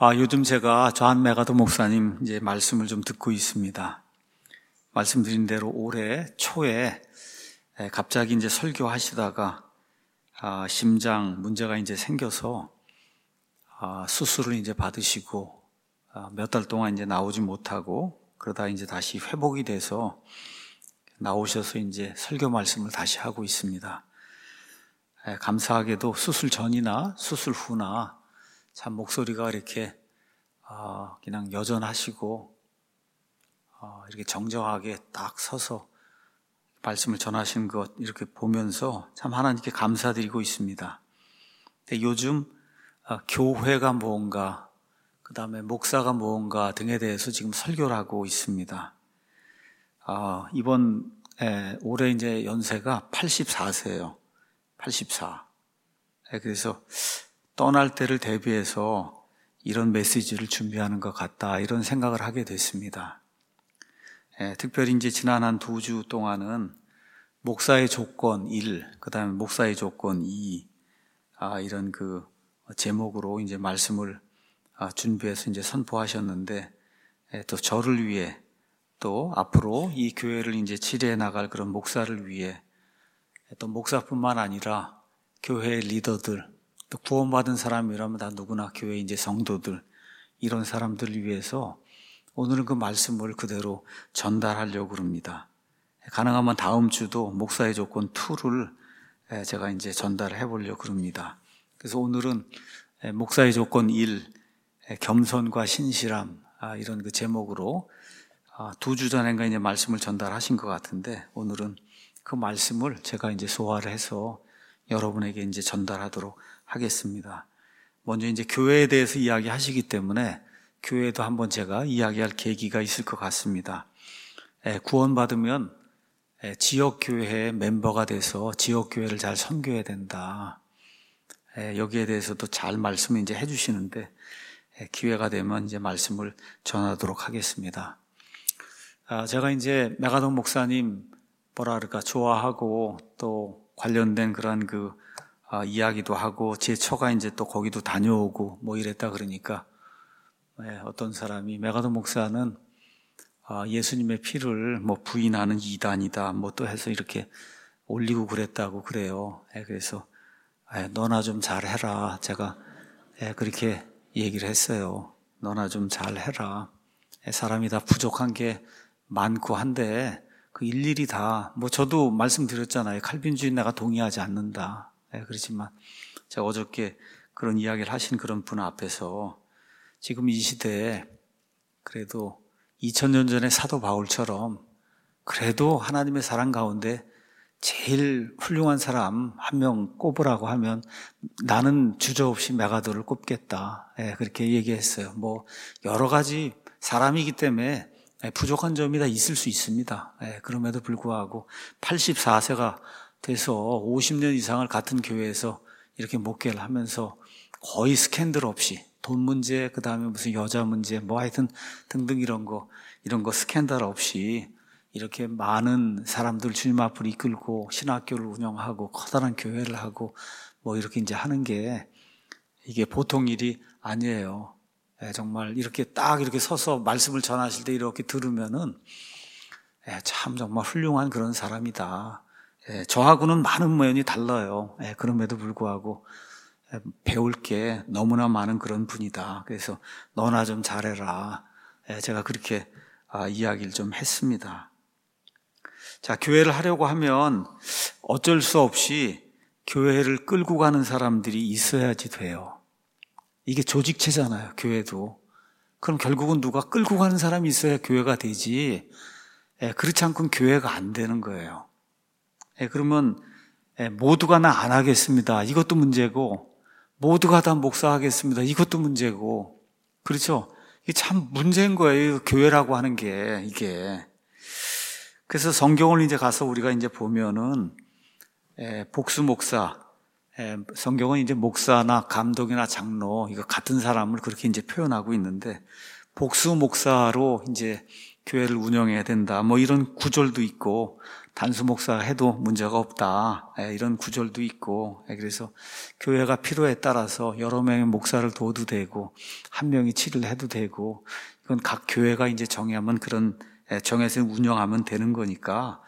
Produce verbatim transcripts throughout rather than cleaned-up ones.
아, 요즘 제가 존 맥아더 목사님 이제 말씀을 좀 듣고 있습니다. 말씀드린 대로 올해 초에 갑자기 이제 설교하시다가 아, 심장 문제가 이제 생겨서 아, 수술을 이제 받으시고 아, 몇 달 동안 이제 나오지 못하고 그러다 이제 다시 회복이 돼서 나오셔서 이제 설교 말씀을 다시 하고 있습니다. 에, 감사하게도 수술 전이나 수술 후나 참 목소리가 이렇게 어, 그냥 여전하시고 어, 이렇게 정정하게 딱 서서 말씀을 전하신 것 이렇게 보면서 참 하나님께 감사드리고 있습니다. 근데 요즘 어, 교회가 뭔가 그 다음에 목사가 뭔가 등에 대해서 지금 설교를 하고 있습니다. 어, 이번 에, 올해 이제 연세가 팔십사 세예요. 팔십사. 에, 그래서 떠날 때를 대비해서 이런 메시지를 준비하는 것 같다 이런 생각을 하게 됐습니다. 예, 특별히 이제 지난 한 두 주 동안은 목사의 조건 일, 그 다음에 목사의 조건 이, 아, 이런 그 제목으로 이제 말씀을 아, 준비해서 이제 선포하셨는데 예, 또 저를 위해 또 앞으로 이 교회를 이제 치료해 나갈 그런 목사를 위해 또 목사뿐만 아니라 교회의 리더들 또 구원받은 사람이라면 다 누구나 교회 이제 성도들 이런 사람들을 위해서 오늘은 그 말씀을 그대로 전달하려고 합니다. 가능하면 다음 주도 목사의 조건 이를 제가 이제 전달을 해보려고 합니다. 그래서 오늘은 목사의 조건 일, 겸손과 신실함 이런 그 제목으로 두 주 전인가 이제 말씀을 전달하신 것 같은데 오늘은 그 말씀을 제가 이제 소화를 해서 여러분에게 이제 전달하도록 하겠습니다. 먼저 이제 교회에 대해서 이야기하시기 때문에 교회도 한번 제가 이야기할 계기가 있을 것 같습니다. 구원받으면 지역교회의 멤버가 돼서 지역교회를 잘 섬겨야 된다. 여기에 대해서도 잘 말씀을 이제 해주시는데 기회가 되면 이제 말씀을 전하도록 하겠습니다. 제가 이제 맥아더 목사님 뭐라 그럴까 좋아하고 또 관련된 그런 그 아, 이야기도 하고 제 처가 이제 또 거기도 다녀오고 뭐 이랬다 그러니까 네, 어떤 사람이 맥아더 목사는 아, 예수님의 피를 뭐 부인하는 이단이다 뭐 또 해서 이렇게 올리고 그랬다고 그래요. 네, 그래서 네, 너나 좀 잘해라 제가 네, 그렇게 얘기를 했어요. 너나 좀 잘해라. 네, 사람이 다 부족한 게 많고 한데 그 일일이 다 뭐 저도 말씀드렸잖아요. 칼빈주의 내가 동의하지 않는다. 네, 그렇지만 제가 어저께 그런 이야기를 하신 그런 분 앞에서 지금 이 시대에 그래도 이천 년 전에 사도 바울처럼 그래도 하나님의 사랑 가운데 제일 훌륭한 사람 한 명 꼽으라고 하면 나는 주저없이 맥아더를 꼽겠다. 네, 그렇게 얘기했어요. 뭐 여러 가지 사람이기 때문에 부족한 점이 다 있을 수 있습니다. 네, 그럼에도 불구하고 팔십사 세가 돼서 오십 년 이상을 같은 교회에서 이렇게 목회를 하면서 거의 스캔들 없이 돈 문제, 그 다음에 무슨 여자 문제, 뭐 하여튼 등등 이런 거, 이런 거 스캔들 없이 이렇게 많은 사람들 주님 앞으로 이끌고 신학교를 운영하고 커다란 교회를 하고 뭐 이렇게 이제 하는 게 이게 보통 일이 아니에요. 예, 정말 이렇게 딱 이렇게 서서 말씀을 전하실 때 이렇게 들으면은 예, 참 정말 훌륭한 그런 사람이다. 예, 저하고는 많은 면이 달라요. 예, 그럼에도 불구하고 예, 배울 게 너무나 많은 그런 분이다. 그래서 너나 좀 잘해라. 예, 제가 그렇게 아, 이야기를 좀 했습니다. 자, 교회를 하려고 하면 어쩔 수 없이 교회를 끌고 가는 사람들이 있어야지 돼요. 이게 조직체잖아요, 교회도. 그럼 결국은 누가 끌고 가는 사람이 있어야 교회가 되지. 예, 그렇지 않고는 교회가 안 되는 거예요. 예, 그러면 예, 모두가 나 안 하겠습니다. 이것도 문제고 모두가 다 목사하겠습니다. 이것도 문제고 그렇죠? 이게 참 문제인 거예요. 교회라고 하는 게 이게. 그래서 성경을 이제 가서 우리가 이제 보면은 예, 복수 목사, 예, 성경은 이제 목사나 감독이나 장로 이거 같은 사람을 그렇게 이제 표현하고 있는데 복수 목사로 이제 교회를 운영해야 된다. 뭐 이런 구절도 있고, 단수 목사가 해도 문제가 없다. 이런 구절도 있고, 그래서 교회가 필요에 따라서 여러 명의 목사를 둬도 되고, 한 명이 치를 해도 되고, 이건 각 교회가 이제 정하면 그런, 정해서 운영하면 되는 거니까,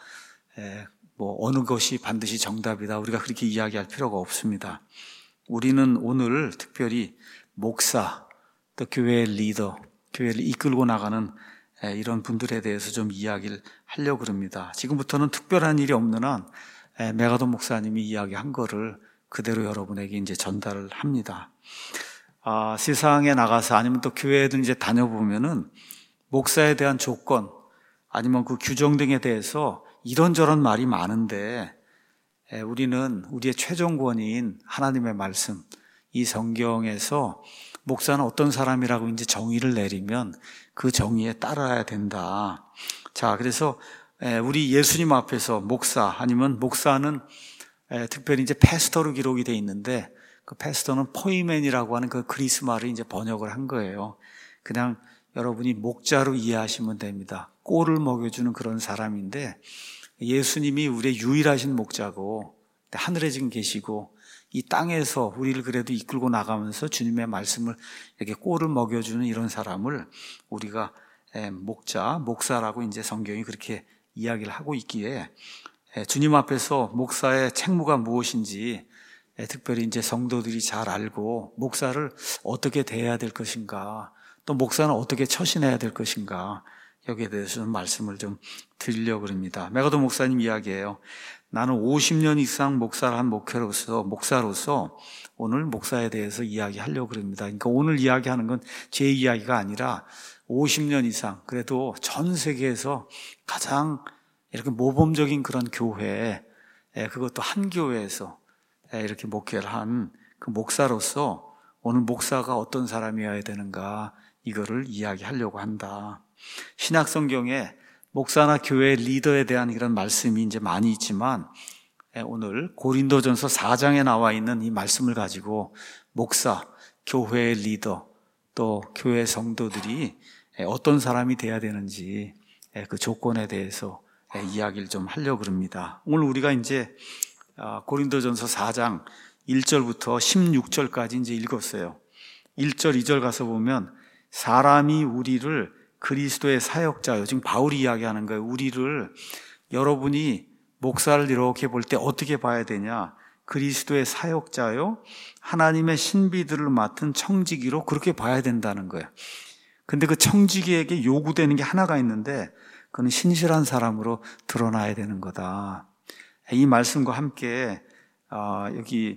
뭐 어느 것이 반드시 정답이다. 우리가 그렇게 이야기할 필요가 없습니다. 우리는 오늘 특별히 목사, 또 교회의 리더, 교회를 이끌고 나가는 이런 분들에 대해서 좀 이야기를 하려고 합니다. 지금부터는 특별한 일이 없는 한 메가돈 목사님이 이야기한 거를 그대로 여러분에게 이제 전달을 합니다. 아, 세상에 나가서 아니면 또 교회에도 이제 다녀보면은 목사에 대한 조건 아니면 그 규정 등에 대해서 이런저런 말이 많은데 우리는 우리의 최종 권위인 하나님의 말씀, 이 성경에서 목사는 어떤 사람이라고 이제 정의를 내리면 그 정의에 따라야 된다. 자, 그래서 우리 예수님 앞에서 목사 아니면 목사는 특별히 이제 패스터로 기록이 되어 있는데 그 패스터는 포이맨이라고 하는 그 그리스 말을 이제 번역을 한 거예요. 그냥 여러분이 목자로 이해하시면 됩니다. 꼴을 먹여주는 그런 사람인데 예수님이 우리의 유일하신 목자고 하늘에 지금 계시고 이 땅에서 우리를 그래도 이끌고 나가면서 주님의 말씀을 이렇게 꼴을 먹여주는 이런 사람을 우리가 목자, 목사라고 이제 성경이 그렇게 이야기를 하고 있기에 주님 앞에서 목사의 책무가 무엇인지 특별히 이제 성도들이 잘 알고 목사를 어떻게 대해야 될 것인가, 또 목사는 어떻게 처신해야 될 것인가, 여기에 대해서 좀 말씀을 좀 드리려고 합니다. 메가돈 목사님 이야기예요. 나는 오십 년 이상 목사를 한 목회로서, 목사로서 오늘 목사에 대해서 이야기하려고 합니다. 그러니까 오늘 이야기하는 건 제 이야기가 아니라 오십 년 이상, 그래도 전 세계에서 가장 이렇게 모범적인 그런 교회, 그것도 한 교회에서 이렇게 목회를 한 그 목사로서 오늘 목사가 어떤 사람이어야 되는가, 이거를 이야기하려고 한다. 신약 성경에 목사나 교회 리더에 대한 이런 말씀이 이제 많이 있지만 오늘 고린도전서 사 장에 나와 있는 이 말씀을 가지고 목사, 교회의 리더, 또 교회 성도들이 어떤 사람이 돼야 되는지 그 조건에 대해서 이야기를 좀 하려고 합니다. 오늘 우리가 이제 고린도전서 사 장 일 절부터 십육 절까지 이제 읽었어요. 일 절, 이 절 가서 보면 사람이 우리를 그리스도의 사역자요. 지금 바울이 이야기하는 거예요. 우리를 여러분이 목사를 이렇게 볼 때 어떻게 봐야 되냐? 그리스도의 사역자요. 하나님의 신비들을 맡은 청지기로 그렇게 봐야 된다는 거예요. 근데 그 청지기에게 요구되는 게 하나가 있는데 그는 신실한 사람으로 드러나야 되는 거다. 이 말씀과 함께 여기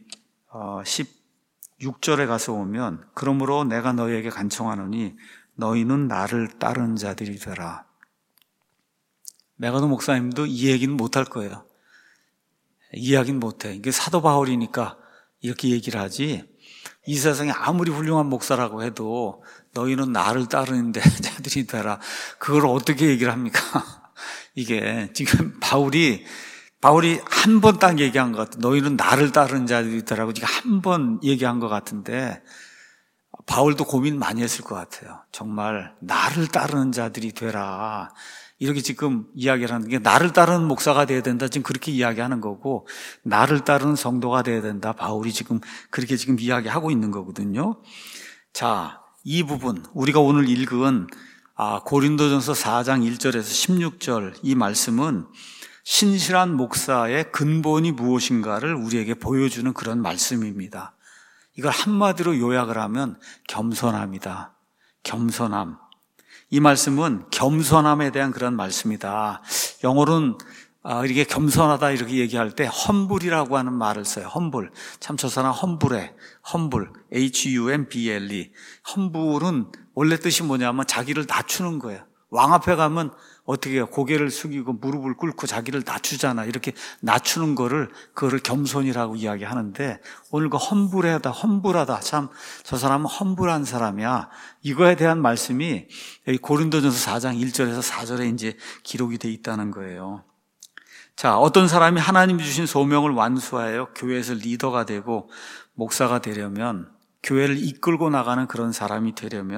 십육 절에 가서 보면 그러므로 내가 너희에게 간청하노니 너희는 나를 따르는 자들이 되라. 메가돈 목사님도 이 얘기는 못할 거예요. 이해하긴 못해. 이게 사도 바울이니까 이렇게 얘기를 하지. 이 세상에 아무리 훌륭한 목사라고 해도 너희는 나를 따르는 자들이 되라. 그걸 어떻게 얘기를 합니까? 이게 지금 바울이 바울이 한 번 딱 얘기한 것 같아. 너희는 나를 따르는 자들이 되라고 지금 한 번 얘기한 것 같은데 바울도 고민 많이 했을 것 같아요. 정말 나를 따르는 자들이 되라. 이렇게 지금 이야기를 하는 게 나를 따르는 목사가 돼야 된다. 지금 그렇게 이야기하는 거고 나를 따르는 성도가 돼야 된다. 바울이 지금 그렇게 지금 이야기하고 있는 거거든요. 자, 이 부분 우리가 오늘 읽은 아, 고린도전서 사 장 일 절에서 십육 절 이 말씀은 신실한 목사의 근본이 무엇인가를 우리에게 보여주는 그런 말씀입니다. 이걸 한마디로 요약을 하면 겸손함이다. 겸손함. 이 말씀은 겸손함에 대한 그런 말씀이다. 영어로는 이렇게 겸손하다 이렇게 얘기할 때 험불이라고 하는 말을 써요. 험불. 참 저 사람 험불해. 험불. 에이치 유 엠 비 엘 이. 험불은 원래 뜻이 뭐냐면 자기를 낮추는 거예요. 왕 앞에 가면 어떻게 해요? 고개를 숙이고 무릎을 꿇고 자기를 낮추잖아. 이렇게 낮추는 거를 그거를 겸손이라고 이야기하는데 오늘 그 험불하다, 험불하다. 참 저 사람은 험불한 사람이야. 이거에 대한 말씀이 여기 고린도전서 사 장 일 절에서 사 절에 이제 기록이 돼 있다는 거예요. 자, 어떤 사람이 하나님이 주신 소명을 완수하여 교회에서 리더가 되고 목사가 되려면 교회를 이끌고 나가는 그런 사람이 되려면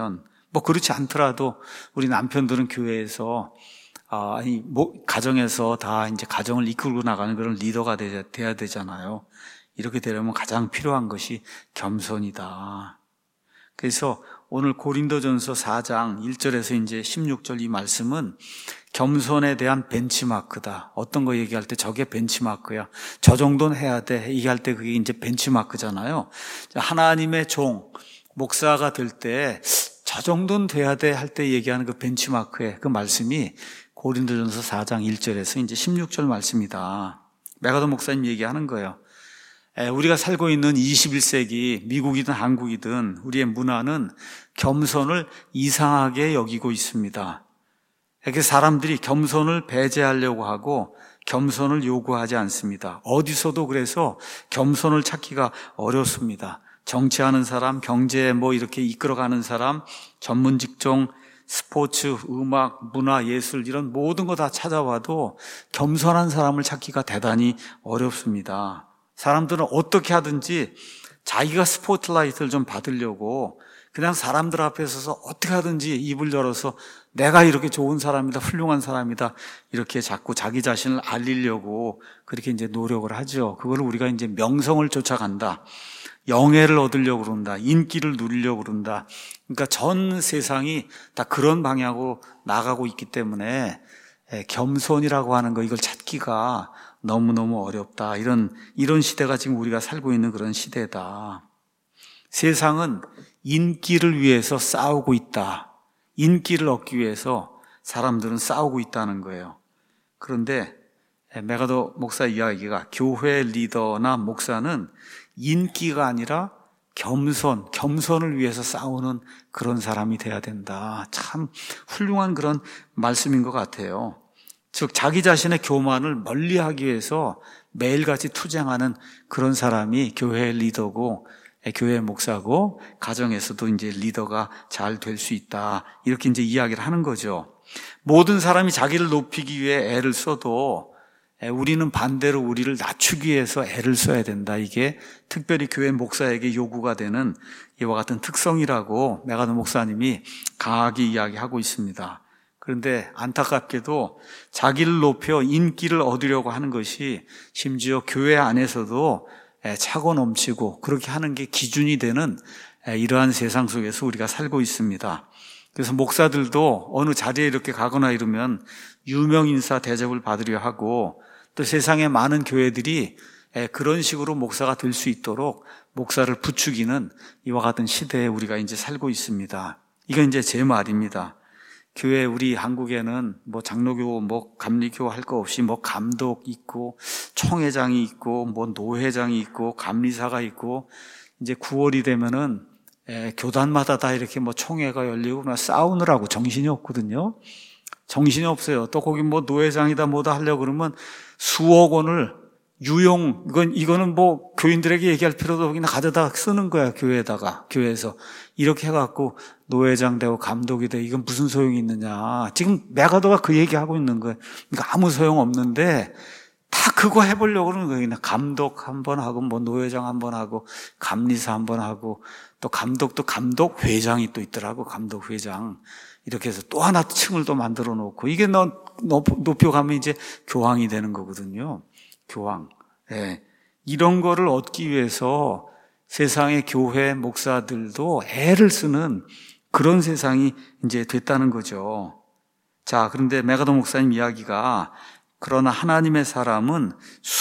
뭐 그렇지 않더라도 우리 남편들은 교회에서 아, 아니 뭐 가정에서 다 이제 가정을 이끌고 나가는 그런 리더가 돼야, 돼야 되잖아요. 이렇게 되려면 가장 필요한 것이 겸손이다. 그래서 오늘 고린도전서 사 장 일 절에서 이제 십육 절 이 말씀은 겸손에 대한 벤치마크다. 어떤 거 얘기할 때 저게 벤치마크야. 저 정도는 해야 돼. 얘기할 때 그게 이제 벤치마크잖아요. 하나님의 종, 목사가 될 때 저 정도는 돼야 돼 할 때 얘기하는 그 벤치마크의 그 말씀이 고린도전서 사 장 일 절에서 이제 십육 절 말씀이다. 메가더 목사님 얘기하는 거예요. 우리가 살고 있는 이십일 세기 미국이든 한국이든 우리의 문화는 겸손을 이상하게 여기고 있습니다. 이렇게 사람들이 겸손을 배제하려고 하고 겸손을 요구하지 않습니다. 어디서도 그래서 겸손을 찾기가 어렵습니다. 정치하는 사람, 경제 뭐 이렇게 이끌어가는 사람, 전문 직종, 스포츠, 음악, 문화, 예술 이런 모든 거 다 찾아봐도 겸손한 사람을 찾기가 대단히 어렵습니다. 사람들은 어떻게 하든지 자기가 스포트라이트를 좀 받으려고 그냥 사람들 앞에 서서 어떻게 하든지 입을 열어서 내가 이렇게 좋은 사람이다, 훌륭한 사람이다 이렇게 자꾸 자기 자신을 알리려고 그렇게 이제 노력을 하죠. 그걸 우리가 이제 명성을 쫓아간다, 영예를 얻으려고 그런다, 인기를 누리려고 그런다. 그러니까 전 세상이 다 그런 방향으로 나가고 있기 때문에 겸손이라고 하는 거 이걸 찾기가 너무너무 어렵다. 이런, 이런 시대가 지금 우리가 살고 있는 그런 시대다. 세상은 인기를 위해서 싸우고 있다. 인기를 얻기 위해서 사람들은 싸우고 있다는 거예요. 그런데 메가더 목사 이야기가 교회 리더나 목사는 인기가 아니라 겸손, 겸손을 위해서 싸우는 그런 사람이 돼야 된다. 참 훌륭한 그런 말씀인 것 같아요. 즉 자기 자신의 교만을 멀리하기 위해서 매일같이 투쟁하는 그런 사람이 교회 리더고 교회 목사고 가정에서도 이제 리더가 잘 될 수 있다. 이렇게 이제 이야기를 하는 거죠. 모든 사람이 자기를 높이기 위해 애를 써도 우리는 반대로 우리를 낮추기 위해서 애를 써야 된다. 이게 특별히 교회 목사에게 요구가 되는 이와 같은 특성이라고 메가더 목사님이 강하게 이야기하고 있습니다. 그런데 안타깝게도 자기를 높여 인기를 얻으려고 하는 것이 심지어 교회 안에서도 차고 넘치고 그렇게 하는 게 기준이 되는 이러한 세상 속에서 우리가 살고 있습니다. 그래서 목사들도 어느 자리에 이렇게 가거나 이러면 유명인사 대접을 받으려 하고 또 세상의 많은 교회들이 그런 식으로 목사가 될 수 있도록 목사를 부추기는 이와 같은 시대에 우리가 이제 살고 있습니다. 이건 이제 제 말입니다. 교회 우리 한국에는 뭐 장로교, 뭐 감리교 할 거 없이 뭐 감독 있고 총회장이 있고 뭐 노회장이 있고 감리사가 있고 이제 구월이 되면은 에, 교단마다 다 이렇게 뭐 총회가 열리고 막 싸우느라고 정신이 없거든요. 정신이 없어요. 또 거기 뭐 노회장이다 뭐다 하려고 그러면 수억 원을 유용, 이건, 이거는 뭐 교인들에게 얘기할 필요도 없이 그냥 가져다 쓰는 거야, 교회에다가, 교회에서. 이렇게 해갖고 노회장 되고 감독이 돼. 이건 무슨 소용이 있느냐. 지금 메가더가 그 얘기하고 있는 거예요. 그러니까 아무 소용 없는데 다 그거 해보려고 그러는 거예요. 그냥 감독 한 번 하고, 뭐 노회장 한 번 하고, 감리사 한 번 하고, 또 감독도 감독 회장이 또 있더라고, 감독 회장. 이렇게 해서 또 하나 층을 또 만들어 놓고, 이게 너, 높여가면 이제 교황이 되는 거거든요. 교황. 예. 이런 거를 얻기 위해서 세상의 교회 목사들도 애를 쓰는 그런 세상이 이제 됐다는 거죠. 자, 그런데 메가더 목사님 이야기가 그러나 하나님의 사람은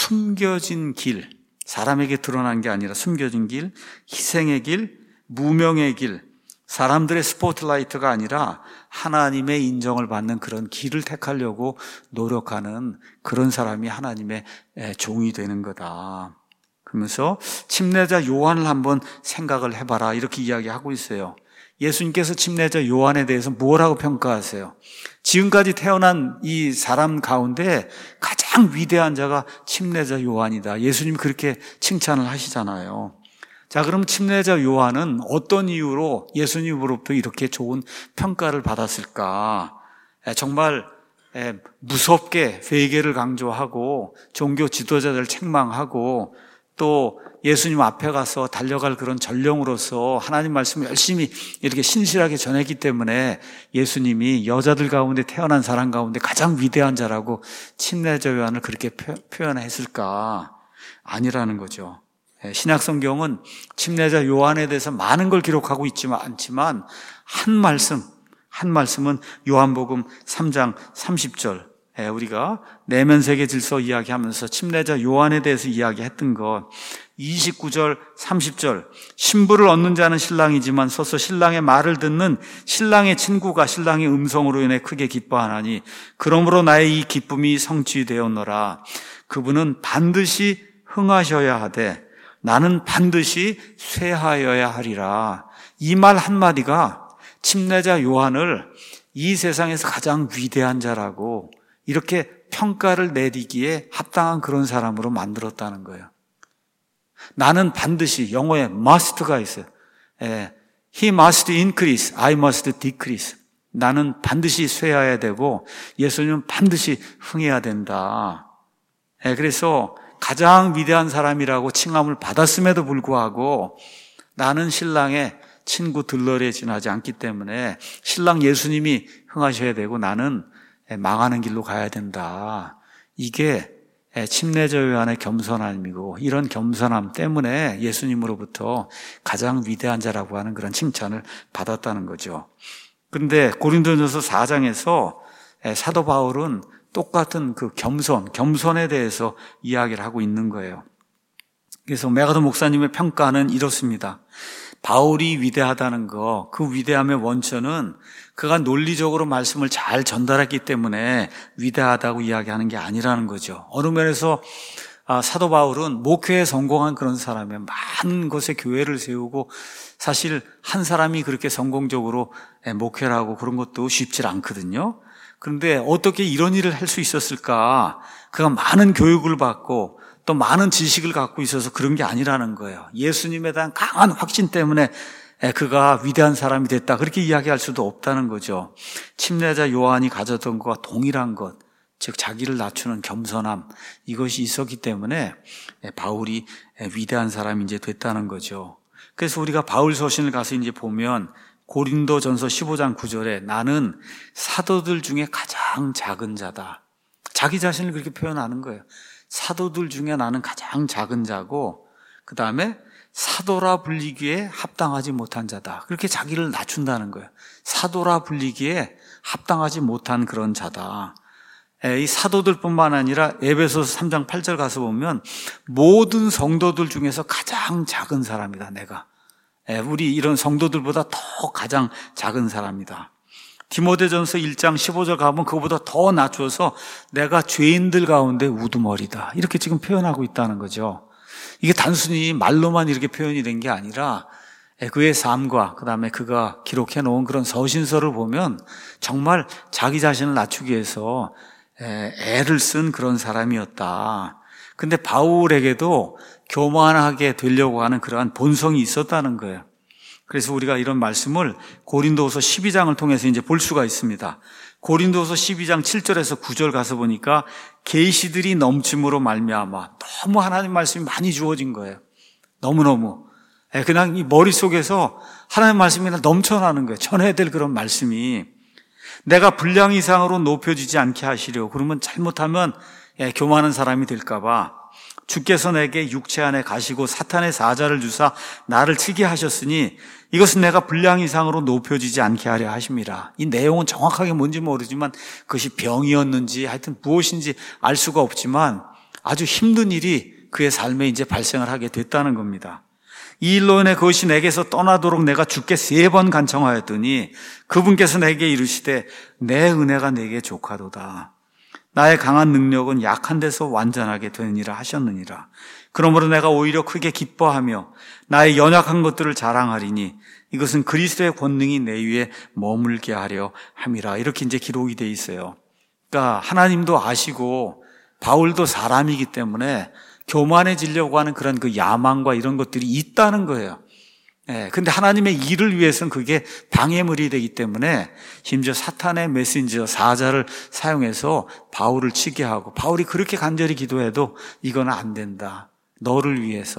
숨겨진 길, 사람에게 드러난 게 아니라 숨겨진 길, 희생의 길, 무명의 길, 사람들의 스포트라이트가 아니라 하나님의 인정을 받는 그런 길을 택하려고 노력하는 그런 사람이 하나님의 종이 되는 거다. 그러면서 침례자 요한을 한번 생각을 해봐라 이렇게 이야기하고 있어요. 예수님께서 침례자 요한에 대해서 뭐라고 평가하세요? 지금까지 태어난 이 사람 가운데 가장 위대한 자가 침례자 요한이다. 예수님이 그렇게 칭찬을 하시잖아요. 자, 그럼 침례자 요한은 어떤 이유로 예수님으로부터 이렇게 좋은 평가를 받았을까? 정말 무섭게 회개를 강조하고 종교 지도자들을 책망하고 또 예수님 앞에 가서 달려갈 그런 전령으로서 하나님 말씀을 열심히 이렇게 신실하게 전했기 때문에 예수님이 여자들 가운데 태어난 사람 가운데 가장 위대한 자라고 침례자 요한을 그렇게 표현했을까? 아니라는 거죠. 신약 성경은 침례자 요한에 대해서 많은 걸 기록하고 있지만 않지만 한 말씀, 한 말씀은 요한복음 삼 장 삼십 절, 우리가 내면 세계 질서 이야기하면서 침례자 요한에 대해서 이야기했던 것, 이십구 절, 삼십 절, 신부를 얻는 자는 신랑이지만 서서 신랑의 말을 듣는 신랑의 친구가 신랑의 음성으로 인해 크게 기뻐하나니 그러므로 나의 이 기쁨이 성취되었노라. 그분은 반드시 흥하셔야 하되 나는 반드시 쇠하여야 하리라. 이 말 한마디가 침례자 요한을 이 세상에서 가장 위대한 자라고 이렇게 평가를 내리기에 합당한 그런 사람으로 만들었다는 거예요. 나는 반드시, 영어에 must가 있어요. 예, He must increase, I must decrease. 나는 반드시 쇠해야 되고 예수님은 반드시 흥해야 된다. 예, 그래서 가장 위대한 사람이라고 칭함을 받았음에도 불구하고 나는 신랑의 친구 들러리에 지나지 않기 때문에 신랑 예수님이 흥하셔야 되고 나는 망하는 길로 가야 된다. 이게 침례자 요한의 겸손함이고 이런 겸손함 때문에 예수님으로부터 가장 위대한 자라고 하는 그런 칭찬을 받았다는 거죠. 그런데 고린도전서 사 장에서 사도 바울은 똑같은 그 겸손, 겸손에 대해서 이야기를 하고 있는 거예요. 그래서 메가더 목사님의 평가는 이렇습니다. 바울이 위대하다는 거, 그 위대함의 원천은 그가 논리적으로 말씀을 잘 전달했기 때문에 위대하다고 이야기하는 게 아니라는 거죠. 어느 면에서 사도 바울은 목회에 성공한 그런 사람이에요. 많은 곳에 교회를 세우고 사실 한 사람이 그렇게 성공적으로 목회를 하고 그런 것도 쉽지 않거든요. 그런데 어떻게 이런 일을 할 수 있었을까? 그가 많은 교육을 받고 또 많은 지식을 갖고 있어서 그런 게 아니라는 거예요. 예수님에 대한 강한 확신 때문에 그가 위대한 사람이 됐다. 그렇게 이야기할 수도 없다는 거죠. 침례자 요한이 가졌던 것과 동일한 것, 즉 자기를 낮추는 겸손함, 이것이 있었기 때문에 바울이 위대한 사람이 이제 됐다는 거죠. 그래서 우리가 바울 서신을 가서 이제 보면 고린도전서 십오 장 구 절에 나는 사도들 중에 가장 작은 자다. 자기 자신을 그렇게 표현하는 거예요. 사도들 중에 나는 가장 작은 자고 그 다음에 사도라 불리기에 합당하지 못한 자다. 그렇게 자기를 낮춘다는 거예요. 사도라 불리기에 합당하지 못한 그런 자다. 이 사도들뿐만 아니라 에베소서 삼 장 팔 절 가서 보면 모든 성도들 중에서 가장 작은 사람이다. 내가. 우리 이런 성도들보다 더 가장 작은 사람이다. 디모데전서 일 장 십오 절 가면 그거보다 더 낮춰서 내가 죄인들 가운데 우두머리다. 이렇게 지금 표현하고 있다는 거죠. 이게 단순히 말로만 이렇게 표현이 된 게 아니라 그의 삶과 그다음에 그가 기록해 놓은 그런 서신서를 보면 정말 자기 자신을 낮추기 위해서 애를 쓴 그런 사람이었다. 근데 바울에게도 교만하게 되려고 하는 그러한 본성이 있었다는 거예요. 그래서 우리가 이런 말씀을 고린도후서 십이 장을 통해서 이제 볼 수가 있습니다. 고린도후서 십이 장 칠 절에서 구 절 가서 보니까 계시들이 넘침으로 말미암아 너무 하나님 말씀이 많이 주어진 거예요. 너무너무. 그냥 이 머릿속에서 하나님 말씀이 그냥 넘쳐나는 거예요. 전해야 될 그런 말씀이. 내가 분량 이상으로 높여지지 않게 하시려. 그러면 잘못하면 교만한 사람이 될까 봐. 주께서 내게 육체 안에 가시고 사탄의 사자를 주사 나를 치게 하셨으니 이것은 내가 분량 이상으로 높여지지 않게 하려 하심이라. 이 내용은 정확하게 뭔지 모르지만 그것이 병이었는지 하여튼 무엇인지 알 수가 없지만 아주 힘든 일이 그의 삶에 이제 발생을 하게 됐다는 겁니다. 이 일로 인해 그것이 내게서 떠나도록 내가 주께 세 번 간청하였더니 그분께서 내게 이르시되 내 은혜가 내게 족하도다. 나의 강한 능력은 약한 데서 완전하게 되느니라 하셨느니라. 그러므로 내가 오히려 크게 기뻐하며 나의 연약한 것들을 자랑하리니 이것은 그리스도의 권능이 내 위에 머물게 하려 함이라. 이렇게 이제 기록이 돼 있어요. 그러니까 하나님도 아시고 바울도 사람이기 때문에 교만해지려고 하는 그런 그 야망과 이런 것들이 있다는 거예요. 예, 근데 하나님의 일을 위해서는 그게 방해물이 되기 때문에 심지어 사탄의 메신저 사자를 사용해서 바울을 치게 하고 바울이 그렇게 간절히 기도해도 이건 안 된다. 너를 위해서.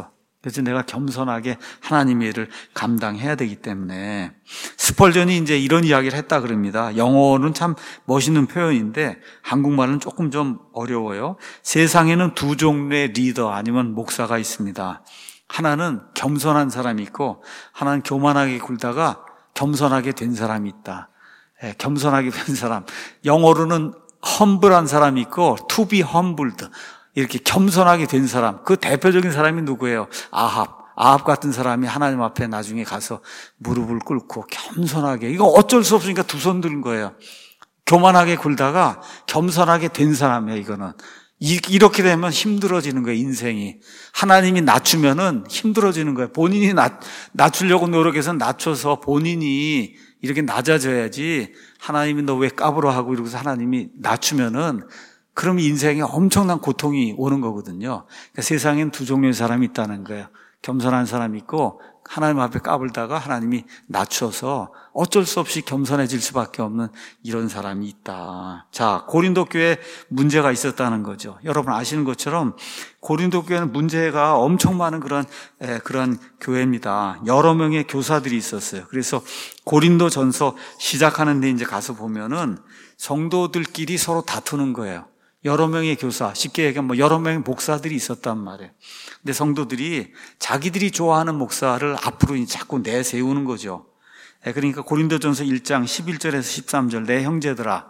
그래서 내가 겸손하게 하나님의 일을 감당해야 되기 때문에 스펄전이 이제 이런 이야기를 했다 그럽니다. 영어는 참 멋있는 표현인데 한국말은 조금 좀 어려워요. 세상에는 두 종류의 리더 아니면 목사가 있습니다. 하나는 겸손한 사람이 있고 하나는 교만하게 굴다가 겸손하게 된 사람이 있다. 예, 겸손하게 된 사람. 영어로는 humble한 사람이 있고 to be humbled. 이렇게 겸손하게 된 사람. 그 대표적인 사람이 누구예요? 아합. 아합 같은 사람이 하나님 앞에 나중에 가서 무릎을 꿇고 겸손하게. 이거 어쩔 수 없으니까 두 손 든 거예요. 교만하게 굴다가 겸손하게 된 사람이에요, 이거는. 이렇게 되면 힘들어지는 거예요, 인생이. 하나님이 낮추면은 힘들어지는 거예요. 본인이 낮, 낮추려고 노력해서 낮춰서 본인이 이렇게 낮아져야지 하나님이 너 왜 까불어 하고 이러고서 하나님이 낮추면은 그럼 인생에 엄청난 고통이 오는 거거든요. 그러니까 세상엔 두 종류의 사람이 있다는 거예요. 겸손한 사람이 있고 하나님 앞에 까불다가 하나님이 낮춰서 어쩔 수 없이 겸손해질 수밖에 없는 이런 사람이 있다. 자, 고린도 교회에 문제가 있었다는 거죠. 여러분 아시는 것처럼 고린도 교회는 문제가 엄청 많은 그런 에, 그런 교회입니다. 여러 명의 교사들이 있었어요. 그래서 고린도 전서 시작하는 데 이제 가서 보면은 성도들끼리 서로 다투는 거예요. 여러 명의 교사, 쉽게 얘기하면 뭐 여러 명의 목사들이 있었단 말이에요. 근데 성도들이 자기들이 좋아하는 목사를 앞으로 자꾸 내세우는 거죠. 그러니까 고린도전서 일 장 십일 절에서 십삼 절, 내 형제들아,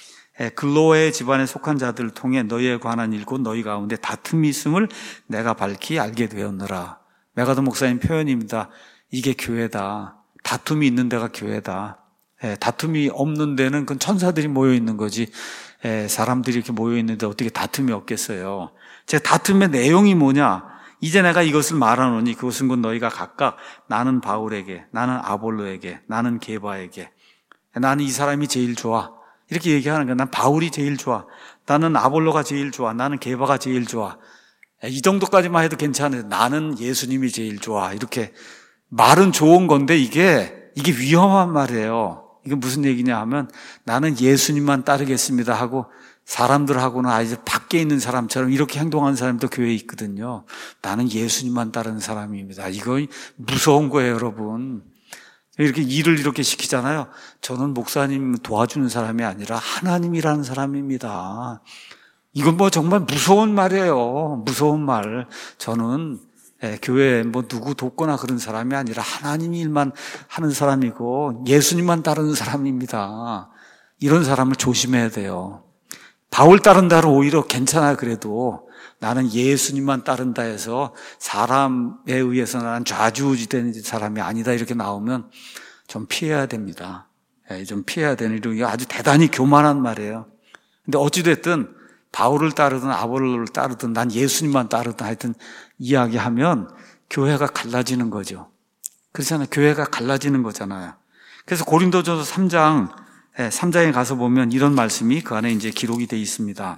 글로의 집안에 속한 자들을 통해 너희에 관한 일 곧 너희 가운데 다툼이 있음을 내가 밝히 알게 되었노라. 메가더 목사님 표현입니다. 이게 교회다. 다툼이 있는 데가 교회다. 다툼이 없는 데는 그건 천사들이 모여 있는 거지. 예, 사람들이 이렇게 모여 있는데 어떻게 다툼이 없겠어요? 제가 다툼의 내용이 뭐냐? 이제 내가 이것을 말하노니 그것은 곧 너희가 각각 나는 바울에게, 나는 아볼로에게, 나는 게바에게, 나는 이 사람이 제일 좋아. 이렇게 얘기하는 거야. 난 바울이 제일 좋아. 나는 아볼로가 제일 좋아. 나는 게바가 제일 좋아. 이 정도까지만 해도 괜찮아요. 나는 예수님이 제일 좋아. 이렇게 말은 좋은 건데 이게 이게 위험한 말이에요. 이게 무슨 얘기냐 하면 나는 예수님만 따르겠습니다 하고 사람들하고는 아주 밖에 있는 사람처럼 이렇게 행동하는 사람도 교회에 있거든요. 나는 예수님만 따르는 사람입니다. 이거 무서운 거예요, 여러분. 이렇게 일을 이렇게 시키잖아요. 저는 목사님 도와주는 사람이 아니라 하나님이라는 사람입니다. 이건 뭐 정말 무서운 말이에요. 무서운 말. 저는 예, 교회에 뭐 누구 돕거나 그런 사람이 아니라 하나님 일만 하는 사람이고 예수님만 따르는 사람입니다. 이런 사람을 조심해야 돼요. 바울 따른다는 오히려 괜찮아요. 그래도 나는 예수님만 따른다 해서 사람에 의해서 나는 좌지우지되는 사람이 아니다 이렇게 나오면 좀 피해야 됩니다. 예, 좀 피해야 되는 이게 아주 대단히 교만한 말이에요. 근데 어찌됐든 바울을 따르든 아볼로를 따르든 난 예수님만 따르든 하여튼 이야기하면 교회가 갈라지는 거죠. 그렇잖아요. 교회가 갈라지는 거잖아요. 그래서 고린도전서 삼 장, 삼 장에 가서 보면 이런 말씀이 그 안에 이제 기록이 되어 있습니다.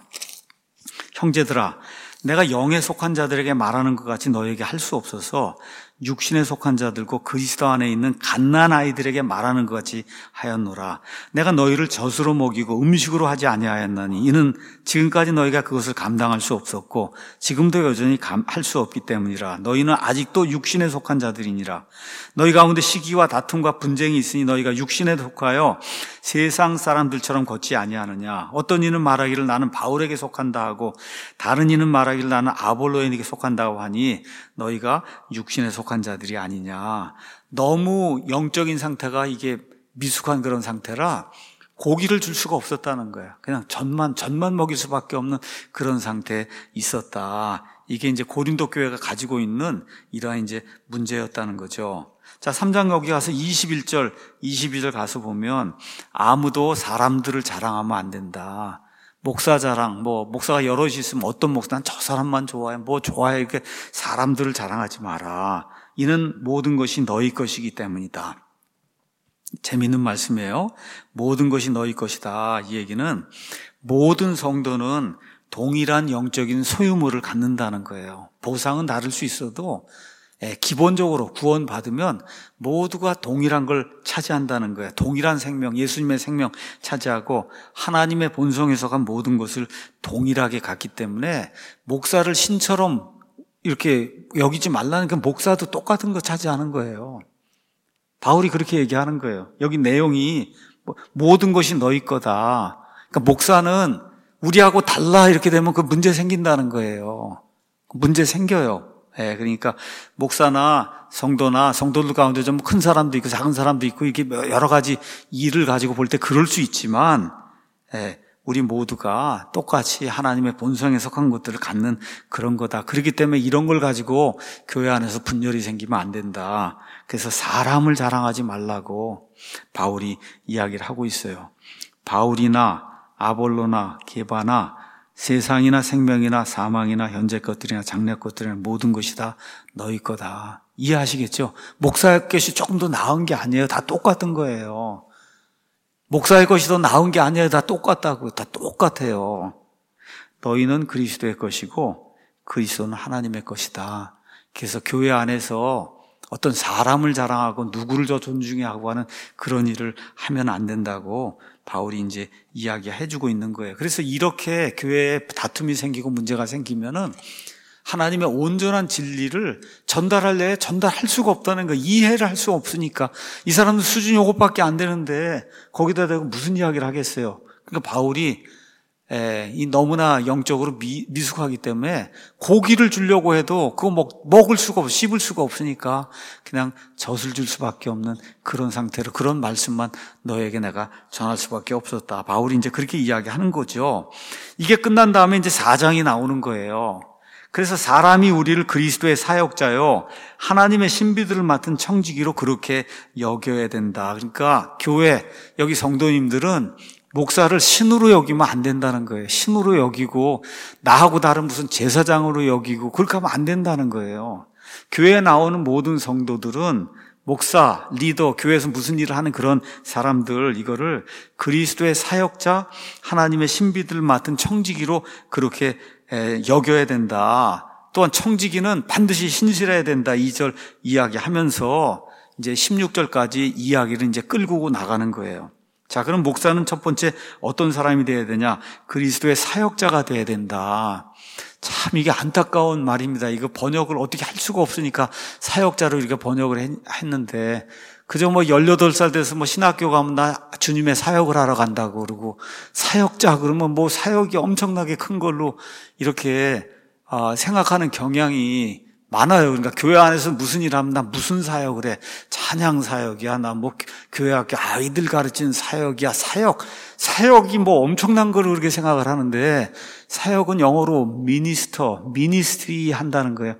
형제들아, 내가 영에 속한 자들에게 말하는 것 같이 너에게 할 수 없어서 육신에 속한 자들과 그리스도 안에 있는 갓난 아이들에게 말하는 것 같이 하였노라. 내가 너희를 젖으로 먹이고 음식으로 하지 아니하였나니 이는 지금까지 너희가 그것을 감당할 수 없었고 지금도 여전히 할 수 없기 때문이라. 너희는 아직도 육신에 속한 자들이니라. 너희 가운데 시기와 다툼과 분쟁이 있으니 너희가 육신에 속하여 세상 사람들처럼 걷지 아니하느냐. 어떤 이는 말하기를 나는 바울에게 속한다 하고 다른 이는 말하기를 나는 아볼로에게 속한다고 하니 너희가 육신에 속한 자들이 아니냐. 너무 영적인 상태가 이게 미숙한 그런 상태라 고기를 줄 수가 없었다는 거야. 그냥 젖만 젖만 먹일 수밖에 없는 그런 상태에 있었다. 이게 이제 고린도 교회가 가지고 있는 이러한 이제 문제였다는 거죠. 자, 삼 장 여기 가서 이십일 절, 이십이 절 가서 보면 아무도 사람들을 자랑하면 안 된다. 목사 자랑, 뭐, 목사가 여럿이 있으면 어떤 목사, 난 저 사람만 좋아해, 뭐 좋아해, 이렇게 사람들을 자랑하지 마라. 이는 모든 것이 너희 것이기 때문이다. 재미있는 말씀이에요. 모든 것이 너희 것이다. 이 얘기는 모든 성도는 동일한 영적인 소유물을 갖는다는 거예요. 보상은 다를 수 있어도 기본적으로 구원받으면 모두가 동일한 걸 차지한다는 거예요. 동일한 생명, 예수님의 생명 차지하고 하나님의 본성에서 간 모든 것을 동일하게 갖기 때문에 목사를 신처럼 이렇게 여기지 말라는 그 목사도 똑같은 거 차지하는 거예요. 바울이 그렇게 얘기하는 거예요. 여기 내용이 모든 것이 너희 거다. 그러니까 목사는 우리하고 달라 이렇게 되면 그 문제 생긴다는 거예요. 문제 생겨요. 예, 그러니까 목사나 성도나 성도들 가운데 좀 큰 사람도 있고 작은 사람도 있고 이렇게 여러 가지 일을 가지고 볼 때 그럴 수 있지만, 예, 우리 모두가 똑같이 하나님의 본성에 속한 것들을 갖는 그런 거다. 그렇기 때문에 이런 걸 가지고 교회 안에서 분열이 생기면 안 된다. 그래서 사람을 자랑하지 말라고 바울이 이야기를 하고 있어요. 바울이나 아볼로나 게바나 세상이나 생명이나 사망이나 현재 것들이나 장래 것들이나 모든 것이 다 너희 거다. 이해하시겠죠? 목사의 것이 조금 더 나은 게 아니에요. 다 똑같은 거예요. 목사의 것이 더 나은 게 아니에요. 다 똑같다고. 다 똑같아요. 너희는 그리스도의 것이고 그리스도는 하나님의 것이다. 그래서 교회 안에서 어떤 사람을 자랑하고 누구를 더 존중하고 하는 그런 일을 하면 안 된다고 바울이 이제 이야기해주고 있는 거예요. 그래서 이렇게 교회에 다툼이 생기고 문제가 생기면은 하나님의 온전한 진리를 전달할래 전달할 수가 없다는 거, 이해를 할 수가 없으니까. 이 사람은 수준이 이것밖에 안 되는데 거기다 대고 무슨 이야기를 하겠어요. 그러니까 바울이 에, 이 너무나 영적으로 미, 미숙하기 때문에 고기를 주려고 해도 그거 먹, 먹을 수가 없, 씹을 수가 없으니까 그냥 젖을 줄 수밖에 없는 그런 상태로 그런 말씀만 너에게 내가 전할 수밖에 없었다. 바울이 이제 그렇게 이야기하는 거죠. 이게 끝난 다음에 이제 사 장이 나오는 거예요. 그래서 사람이 우리를 그리스도의 사역자요 하나님의 신비들을 맡은 청지기로 그렇게 여겨야 된다. 그러니까 교회 여기 성도님들은 목사를 신으로 여기면 안 된다는 거예요. 신으로 여기고 나하고 다른 무슨 제사장으로 여기고 그렇게 하면 안 된다는 거예요. 교회에 나오는 모든 성도들은 목사, 리더, 교회에서 무슨 일을 하는 그런 사람들, 이거를 그리스도의 사역자, 하나님의 신비들을 맡은 청지기로 그렇게 여겨야 된다. 또한 청지기는 반드시 신실해야 된다. 이 절 이야기하면서 이제 십육 절까지 이야기를 이제 끌고 나가는 거예요. 자, 그럼 목사는 첫 번째 어떤 사람이 돼야 되냐? 그리스도의 사역자가 돼야 된다. 참 이게 안타까운 말입니다. 이거 번역을 어떻게 할 수가 없으니까 사역자로 이렇게 번역을 했는데, 그저 뭐 열여덟 살 돼서 뭐 신학교 가면 나 주님의 사역을 하러 간다고 그러고, 사역자 그러면 뭐 사역이 엄청나게 큰 걸로 이렇게 생각하는 경향이 많아요. 그러니까 교회 안에서 무슨 일 하면 나 무슨 사역을 해. 찬양 사역이야. 나 뭐 교회 학교 아이들 가르치는 사역이야. 사역. 사역이 뭐 엄청난 걸 그렇게 생각을 하는데, 사역은 영어로 미니스터, 미니스트리 한다는 거예요.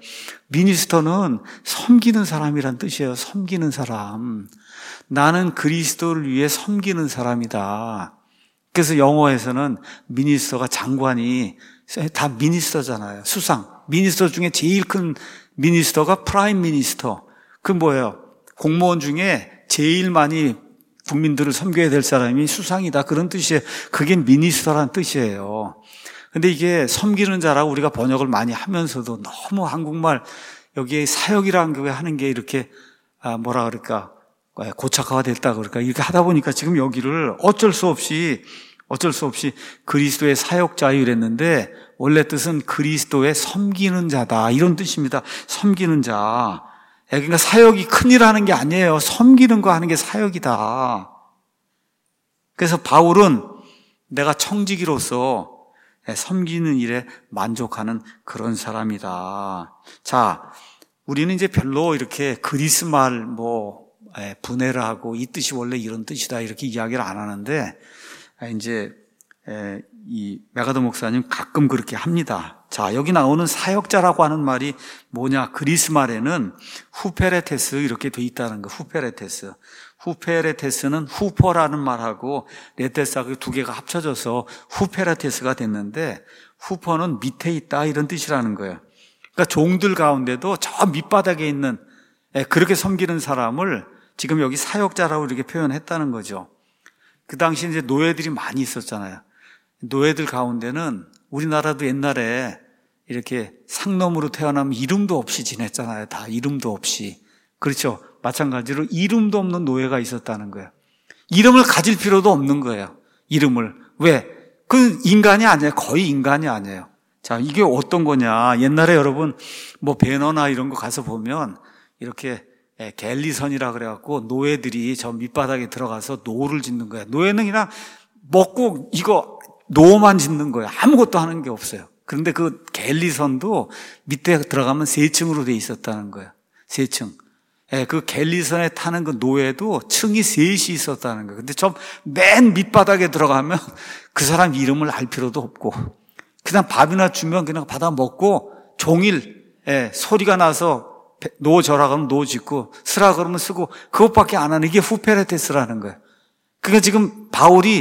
미니스터는 섬기는 사람이란 뜻이에요. 섬기는 사람. 나는 그리스도를 위해 섬기는 사람이다. 그래서 영어에서는 미니스터가 장관이 다 미니스터잖아요. 수상. 미니스터 중에 제일 큰 미니스터가 프라임 미니스터. 그 뭐예요? 공무원 중에 제일 많이 국민들을 섬겨야 될 사람이 수상이다. 그런 뜻이에요. 그게 미니스터라는 뜻이에요. 근데 이게 섬기는 자라고 우리가 번역을 많이 하면서도 너무 한국말 여기에 사역이라는 게 하는 게 이렇게 뭐라 그럴까 고착화가 됐다 그럴까 이렇게 하다 보니까 지금 여기를 어쩔 수 없이 어쩔 수 없이 그리스도의 사역자유 이랬는데, 원래 뜻은 그리스도의 섬기는 자다 이런 뜻입니다. 섬기는 자. 그러니까 사역이 큰일 하는 게 아니에요. 섬기는 거 하는 게 사역이다. 그래서 바울은 내가 청지기로서 섬기는 일에 만족하는 그런 사람이다. 자, 우리는 이제 별로 이렇게 그리스 말 뭐 분해를 하고 이 뜻이 원래 이런 뜻이다 이렇게 이야기를 안 하는데, 이제 이 메가더 목사님 가끔 그렇게 합니다. 자, 여기 나오는 사역자라고 하는 말이 뭐냐? 그리스 말에는 후페레테스 이렇게 돼 있다는 거. 후페레테스. 후페레테스는 후퍼라는 말하고 레테스하고 두 개가 합쳐져서 후페레테스가 됐는데, 후퍼는 밑에 있다 이런 뜻이라는 거예요. 그러니까 종들 가운데도 저 밑바닥에 있는 그렇게 섬기는 사람을 지금 여기 사역자라고 이렇게 표현했다는 거죠. 그 당시 이제 노예들이 많이 있었잖아요. 노예들 가운데는 우리나라도 옛날에 이렇게 상놈으로 태어나면 이름도 없이 지냈잖아요. 다 이름도 없이. 그렇죠. 마찬가지로 이름도 없는 노예가 있었다는 거예요. 이름을 가질 필요도 없는 거예요. 이름을. 왜? 그 인간이 아니에요. 거의 인간이 아니에요. 자, 이게 어떤 거냐. 옛날에 여러분, 뭐, 배너나 이런 거 가서 보면, 이렇게, 갤리선이라 그래갖고, 노예들이 저 밑바닥에 들어가서 노를 짓는 거야. 노예는 그냥 먹고, 이거, 노만 짓는 거야. 아무것도 하는 게 없어요. 그런데 그 갤리선도 밑에 들어가면 세 층으로 돼 있었다는 거야. 세 층. 예, 그 갤리선에 타는 그 노예도 층이 셋이 있었다는 거야. 근데 저 맨 밑바닥에 들어가면 그 사람 이름을 알 필요도 없고, 그냥 밥이나 주면 그냥 받아 먹고 종일 예, 소리가 나서 노 저라 그러면 노 짓고 쓰라 그러면 쓰고 그것밖에 안 하는, 이게 후페레테스라는 거예요. 그러니까 지금 바울이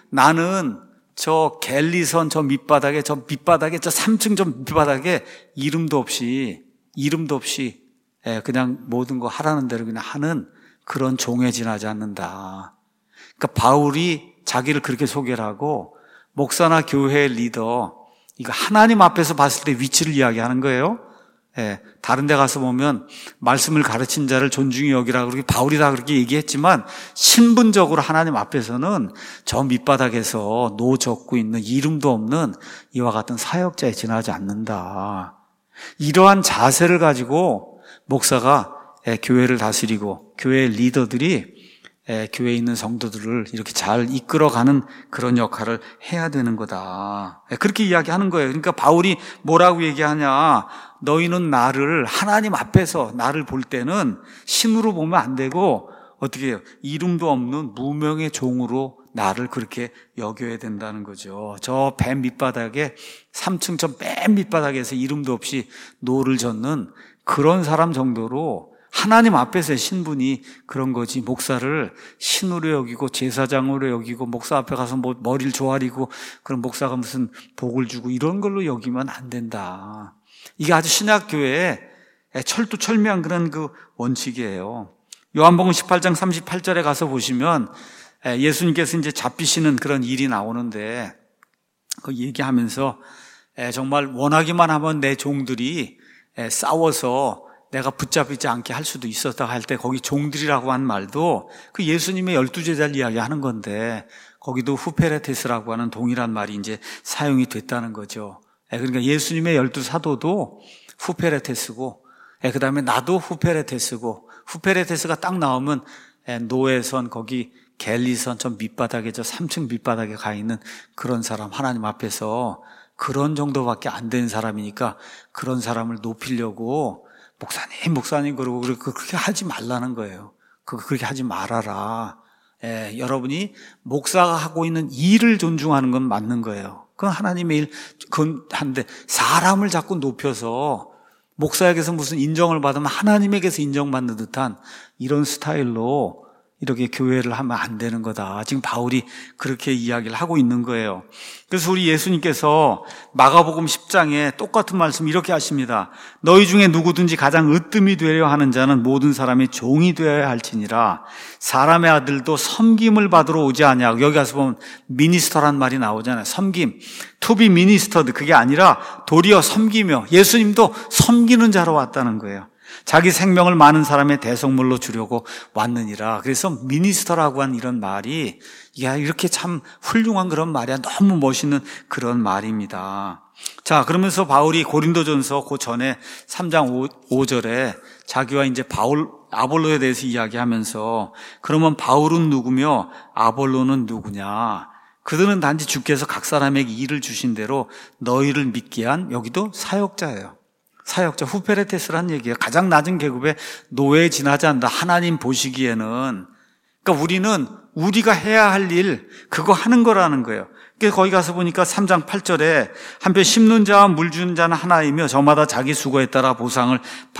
나는 저 갤리선 저 밑바닥에 저 밑바닥에 저 삼 층 저 밑바닥에 이름도 없이 이름도 없이 예, 그냥 모든 거 하라는 대로 그냥 하는 그런 종에 지나지 않는다. 그러니까 바울이 자기를 그렇게 소개를 하고, 목사나 교회 리더, 이거 하나님 앞에서 봤을 때 위치를 이야기하는 거예요. 예, 다른 데 가서 보면 말씀을 가르친 자를 존중히 여기라 그렇게 바울이 다 그렇게 얘기했지만, 신분적으로 하나님 앞에서는 저 밑바닥에서 노 적고 있는 이름도 없는 이와 같은 사역자에 지나지 않는다. 이러한 자세를 가지고 목사가 예, 교회를 다스리고 교회 리더들이 예, 교회에 있는 성도들을 이렇게 잘 이끌어가는 그런 역할을 해야 되는 거다. 예, 그렇게 이야기하는 거예요. 그러니까 바울이 뭐라고 얘기하냐. 너희는 나를 하나님 앞에서 나를 볼 때는 신으로 보면 안 되고 어떻게 해요? 이름도 없는 무명의 종으로 나를 그렇게 여겨야 된다는 거죠. 저 뱀 밑바닥에 삼 층 저 맨 밑바닥에서 이름도 없이 노를 젓는 그런 사람 정도로 하나님 앞에서의 신분이 그런 거지, 목사를 신으로 여기고 제사장으로 여기고 목사 앞에 가서 뭐 머리를 조아리고 그런 목사가 무슨 복을 주고 이런 걸로 여기면 안 된다. 이게 아주 신약교회의 철두철미한 그런 그 원칙이에요. 요한복음 십팔 장 삼십팔 절에 가서 보시면 예수님께서 이제 잡히시는 그런 일이 나오는데, 그 얘기하면서 정말 원하기만 하면 내 종들이 싸워서 내가 붙잡히지 않게 할 수도 있었다 할 때, 거기 종들이라고 한 말도 그 예수님의 열두 제자를 이야기하는 건데, 거기도 후페레테스라고 하는 동일한 말이 이제 사용이 됐다는 거죠. 그러니까 예수님의 열두 사도도 후페레테스고, 그 다음에 나도 후페레테스고, 후페레테스가 딱 나오면 노예선, 거기 갤리선 저 밑바닥에 저 삼 층 밑바닥에 가 있는 그런 사람, 하나님 앞에서 그런 정도밖에 안 된 사람이니까 그런 사람을 높이려고 목사님, 목사님, 그러고 그렇게 하지 말라는 거예요. 그렇게 하지 말아라. 예, 여러분이 목사가 하고 있는 일을 존중하는 건 맞는 거예요. 그건 하나님의 일, 그건 한데, 사람을 자꾸 높여서 목사에게서 무슨 인정을 받으면 하나님에게서 인정받는 듯한 이런 스타일로 이렇게 교회를 하면 안 되는 거다. 지금 바울이 그렇게 이야기를 하고 있는 거예요. 그래서 우리 예수님께서 마가복음 십 장에 똑같은 말씀 이렇게 하십니다. 너희 중에 누구든지 가장 으뜸이 되려 하는 자는 모든 사람이 종이 되어야 할지니라. 사람의 아들도 섬김을 받으러 오지 아니하. 여기 가서 보면 미니스터란 말이 나오잖아요. 섬김. To be ministered. 그게 아니라 도리어 섬기며, 예수님도 섬기는 자로 왔다는 거예요. 자기 생명을 많은 사람의 대속물로 주려고 왔느니라. 그래서 미니스터라고 한 이런 말이, 야, 이렇게 참 훌륭한 그런 말이야. 너무 멋있는 그런 말입니다. 자, 그러면서 바울이 고린도전서 그 전에 삼 장 오 절에 자기와 이제 바울, 아볼로에 대해서 이야기하면서, 그러면 바울은 누구며 아볼로는 누구냐? 그들은 단지 주께서 각 사람에게 일을 주신 대로 너희를 믿게 한, 여기도 사역자예요. 사역자, 후페레테스란 얘기예요. 가장 낮은 계급에 노예에 지나지 않는다. 하나님 보시기에는. 그러니까 우리는 우리가 해야 할 일, 그거 하는 거라는 거예요. 그래서 거기 가서 보니까 삼 장 팔 절에 한편 심는 자와 물 주는 자는 하나이며 저마다 자기 수고에 따라 보상을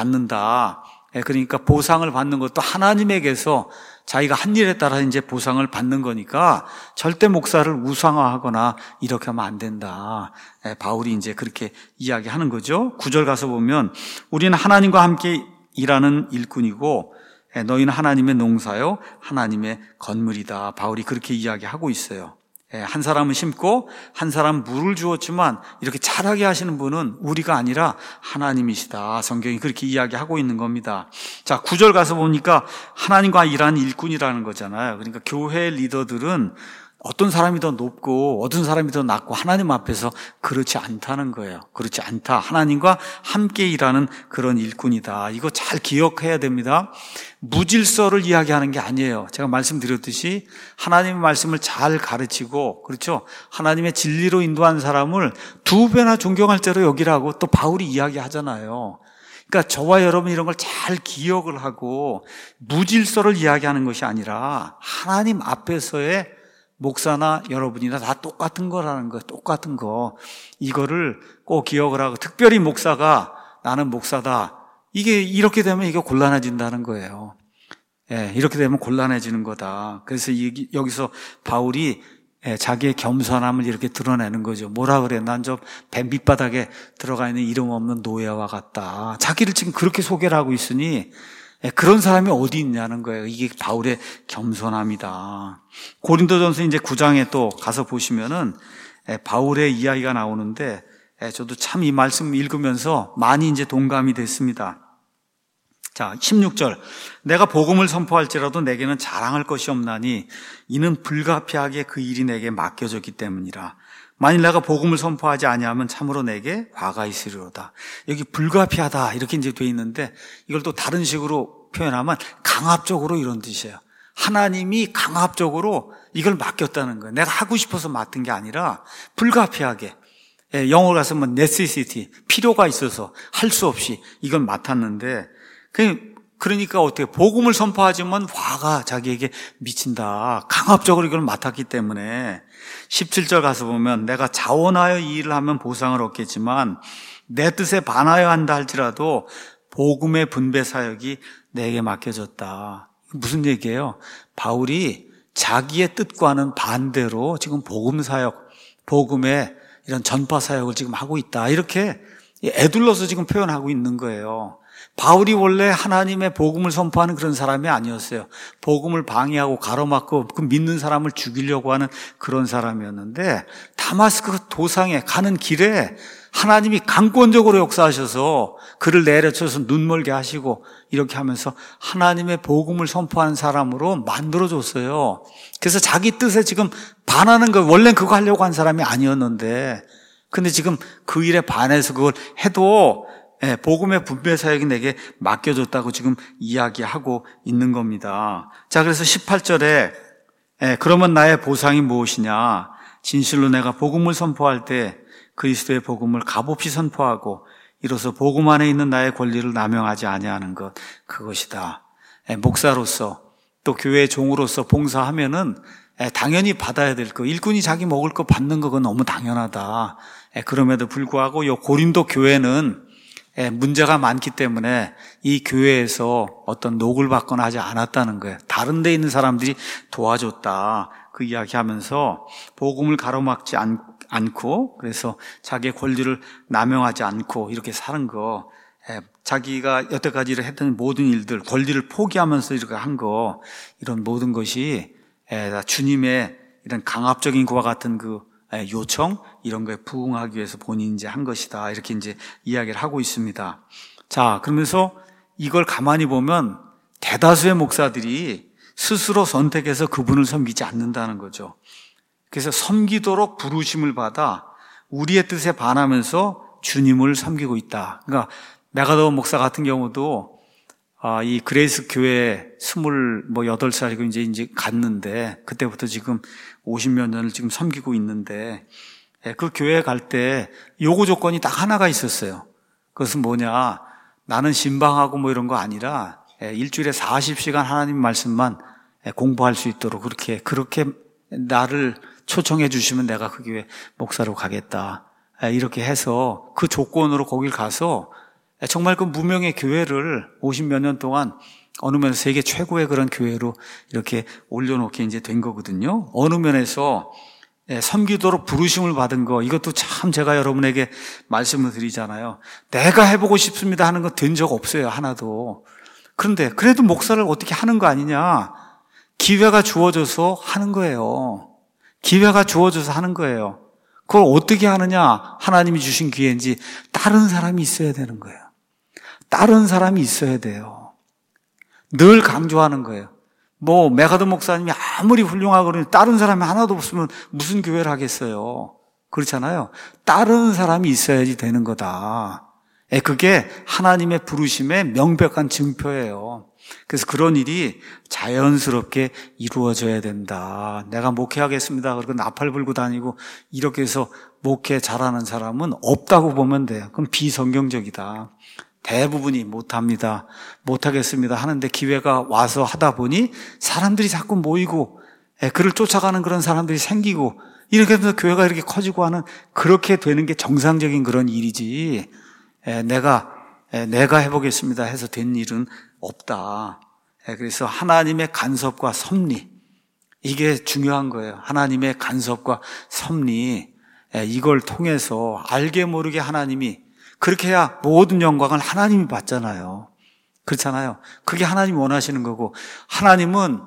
받는다. 그러니까 보상을 받는 것도 하나님에게서 자기가 한 일에 따라 이제 보상을 받는 거니까 절대 목사를 우상화하거나 이렇게 하면 안 된다. 바울이 이제 그렇게 이야기하는 거죠. 구 절 가서 보면 우리는 하나님과 함께 일하는 일꾼이고 너희는 하나님의 농사요 하나님의 건물이다. 바울이 그렇게 이야기하고 있어요. 한 사람은 심고 한 사람은 물을 주었지만 이렇게 자라게 하시는 분은 우리가 아니라 하나님이시다. 성경이 그렇게 이야기하고 있는 겁니다. 자, 구 절 가서 보니까 하나님과 일하는 일꾼이라는 거잖아요. 그러니까 교회 리더들은 어떤 사람이 더 높고 어떤 사람이 더 낮고 하나님 앞에서 그렇지 않다는 거예요. 그렇지 않다. 하나님과 함께 일하는 그런 일꾼이다. 이거 잘 기억해야 됩니다. 무질서를 이야기하는 게 아니에요. 제가 말씀드렸듯이 하나님의 말씀을 잘 가르치고, 그렇죠? 하나님의 진리로 인도한 사람을 두 배나 존경할 대로 여기라고 또 바울이 이야기하잖아요. 그러니까 저와 여러분 이런 걸 잘 기억을 하고 무질서를 이야기하는 것이 아니라 하나님 앞에서의 목사나 여러분이나 다 똑같은 거라는 거, 똑같은 거. 이거를 꼭 기억을 하고, 특별히 목사가 나는 목사다. 이게 이렇게 되면 이게 곤란해진다는 거예요. 예, 이렇게 되면 곤란해지는 거다. 그래서 여기서 바울이 자기의 겸손함을 이렇게 드러내는 거죠. 뭐라 그래? 난 저 뱀 밑바닥에 들어가 있는 이름 없는 노예와 같다. 자기를 지금 그렇게 소개를 하고 있으니 그런 사람이 어디 있냐는 거예요. 이게 바울의 겸손함이다. 고린도전서 이제 구 장에 또 가서 보시면은 바울의 이야기가 나오는데 저도 참 이 말씀 읽으면서 많이 이제 동감이 됐습니다. 자, 십육 절. 내가 복음을 선포할지라도 내게는 자랑할 것이 없나니 이는 불가피하게 그 일이 내게 맡겨졌기 때문이라. 만일 내가 복음을 선포하지 아니하면 참으로 내게 화가 있으리로다. 여기 불가피하다 이렇게 이제 돼 있는데 이걸 또 다른 식으로 표현하면 강압적으로 이런 뜻이에요. 하나님이 강압적으로 이걸 맡겼다는 거예요. 내가 하고 싶어서 맡은 게 아니라 불가피하게. 영어로 가서 뭐 necessity, 필요가 있어서 할 수 없이 이걸 맡았는데, 그러니까 어떻게 복음을 선포하지만 화가 자기에게 미친다. 강압적으로 이걸 맡았기 때문에 십칠 절 가서 보면 내가 자원하여 이 일을 하면 보상을 얻겠지만 내 뜻에 반하여 한다 할지라도 복음의 분배 사역이 내게 맡겨졌다. 무슨 얘기예요? 바울이 자기의 뜻과는 반대로 지금 복음 사역, 복음의 이런 전파 사역을 지금 하고 있다. 이렇게 애둘러서 지금 표현하고 있는 거예요. 바울이 원래 하나님의 복음을 선포하는 그런 사람이 아니었어요. 복음을 방해하고 가로막고 그 믿는 사람을 죽이려고 하는 그런 사람이었는데 다마스크 도상에 가는 길에 하나님이 강권적으로 역사하셔서 그를 내려쳐서 눈멀게 하시고 이렇게 하면서 하나님의 복음을 선포하는 사람으로 만들어줬어요. 그래서 자기 뜻에 지금 반하는 거, 원래는 그거 하려고 한 사람이 아니었는데 근데 지금 그 일에 반해서 그걸 해도 예, 복음의 분배 사역이 내게 맡겨졌다고 지금 이야기하고 있는 겁니다. 자, 그래서 십팔 절에 예, 그러면 나의 보상이 무엇이냐? 진실로 내가 복음을 선포할 때 그리스도의 복음을 값없이 선포하고 이로써 복음 안에 있는 나의 권리를 남용하지 아니하는 것, 그것이다. 예, 목사로서 또 교회의 종으로서 봉사하면은 예, 당연히 받아야 될 거, 일꾼이 자기 먹을 거 받는 거 그건 너무 당연하다. 예, 그럼에도 불구하고 이 고린도 교회는 문제가 많기 때문에 이 교회에서 어떤 녹을 받거나 하지 않았다는 거예요. 다른 데 있는 사람들이 도와줬다. 그 이야기하면서 복음을 가로막지 않, 않고 그래서 자기의 권리를 남용하지 않고 이렇게 사는 거, 자기가 여태까지 했던 모든 일들, 권리를 포기하면서 이렇게 한 거, 이런 모든 것이 주님의 이런 강압적인 그와 같은 그 요청 이런 거에 부응하기 위해서 본인이 이제 한 것이다. 이렇게 이제 이야기를 하고 있습니다. 자, 그러면서 이걸 가만히 보면 대다수의 목사들이 스스로 선택해서 그분을 섬기지 않는다는 거죠. 그래서 섬기도록 부르심을 받아 우리의 뜻에 반하면서 주님을 섬기고 있다. 그러니까 메가더 목사 같은 경우도 아, 이 그레이스 교회 스물여덟 살이고 이제 이제 갔는데 그때부터 지금 오십몇 년을 지금 섬기고 있는데 그 교회에 갈 때 요구 조건이 딱 하나가 있었어요. 그것은 뭐냐? 나는 신방하고 뭐 이런 거 아니라 일주일에 사십 시간 하나님 말씀만 공부할 수 있도록 그렇게 그렇게 나를 초청해 주시면 내가 그 교회 목사로 가겠다. 이렇게 해서 그 조건으로 거길 가서 정말 그 무명의 교회를 오십몇 년 동안 어느 면에서 세계 최고의 그런 교회로 이렇게 올려놓게 이제 된 거거든요. 어느 면에서 섬기도록 부르심을 받은 거, 이것도 참 제가 여러분에게 말씀을 드리잖아요. 내가 해보고 싶습니다 하는 거 된 적 없어요, 하나도. 그런데 그래도 목사를 어떻게 하는 거 아니냐? 기회가 주어져서 하는 거예요. 기회가 주어져서 하는 거예요. 그걸 어떻게 하느냐? 하나님이 주신 기회인지 다른 사람이 있어야 되는 거예요. 다른 사람이 있어야 돼요. 늘 강조하는 거예요. 뭐 메가더 목사님이 아무리 훌륭하거든요. 다른 사람이 하나도 없으면 무슨 교회를 하겠어요? 그렇잖아요. 다른 사람이 있어야지 되는 거다. 그게 하나님의 부르심의 명백한 증표예요. 그래서 그런 일이 자연스럽게 이루어져야 된다. 내가 목회하겠습니다. 그리고 나팔 불고 다니고 이렇게 해서 목회 잘하는 사람은 없다고 보면 돼요. 그럼 비성경적이다. 대부분이 못합니다. 못하겠습니다 하는데 기회가 와서 하다 보니 사람들이 자꾸 모이고 그를 쫓아가는 그런 사람들이 생기고 이렇게 해서 교회가 이렇게 커지고 하는, 그렇게 되는 게 정상적인 그런 일이지, 내가 내가 해보겠습니다 해서 된 일은 없다. 그래서 하나님의 간섭과 섭리, 이게 중요한 거예요. 하나님의 간섭과 섭리, 이걸 통해서 알게 모르게 하나님이, 그렇게 해야 모든 영광을 하나님이 받잖아요. 그렇잖아요. 그게 하나님이 원하시는 거고, 하나님은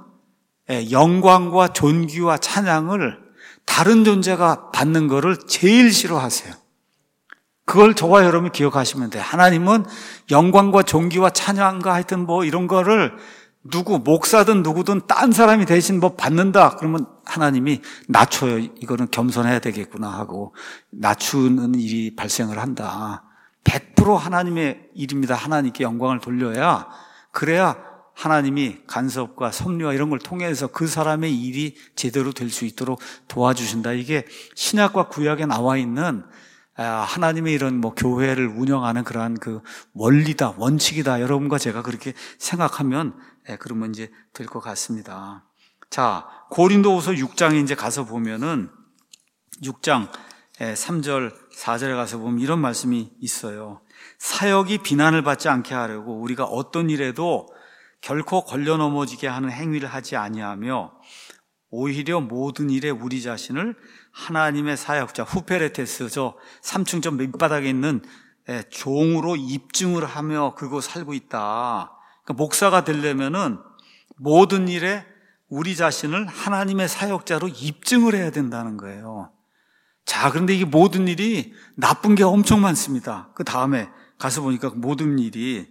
영광과 존귀와 찬양을 다른 존재가 받는 거를 제일 싫어하세요. 그걸 저와 여러분이 기억하시면 돼요. 하나님은 영광과 존귀와 찬양과 하여튼 뭐 이런 거를 누구, 목사든 누구든 딴 사람이 대신 뭐 받는다 그러면 하나님이 낮춰요. 이거는 겸손해야 되겠구나 하고 낮추는 일이 발생을 한다. 백 퍼센트 하나님의 일입니다. 하나님께 영광을 돌려야, 그래야 하나님이 간섭과 섭리와 이런 걸 통해서 그 사람의 일이 제대로 될 수 있도록 도와주신다. 이게 신약과 구약에 나와 있는 하나님의 이런 뭐 교회를 운영하는 그러한 그 원리다, 원칙이다. 여러분과 제가 그렇게 생각하면 그러면 이제 될 것 같습니다. 자, 고린도후서 육 장에 이제 가서 보면은 육 장 삼 절 사 절에 가서 보면 이런 말씀이 있어요. 사역이 비난을 받지 않게 하려고 우리가 어떤 일에도 결코 걸려 넘어지게 하는 행위를 하지 아니하며 오히려 모든 일에 우리 자신을 하나님의 사역자, 후페레테스, 저 삼 층 좀 밑바닥에 있는 종으로 입증을 하며 그리고 살고 있다. 그러니까 목사가 되려면은 모든 일에 우리 자신을 하나님의 사역자로 입증을 해야 된다는 거예요. 자, 그런데 이게 모든 일이 나쁜 게 엄청 많습니다. 그 다음에 가서 보니까 모든 일이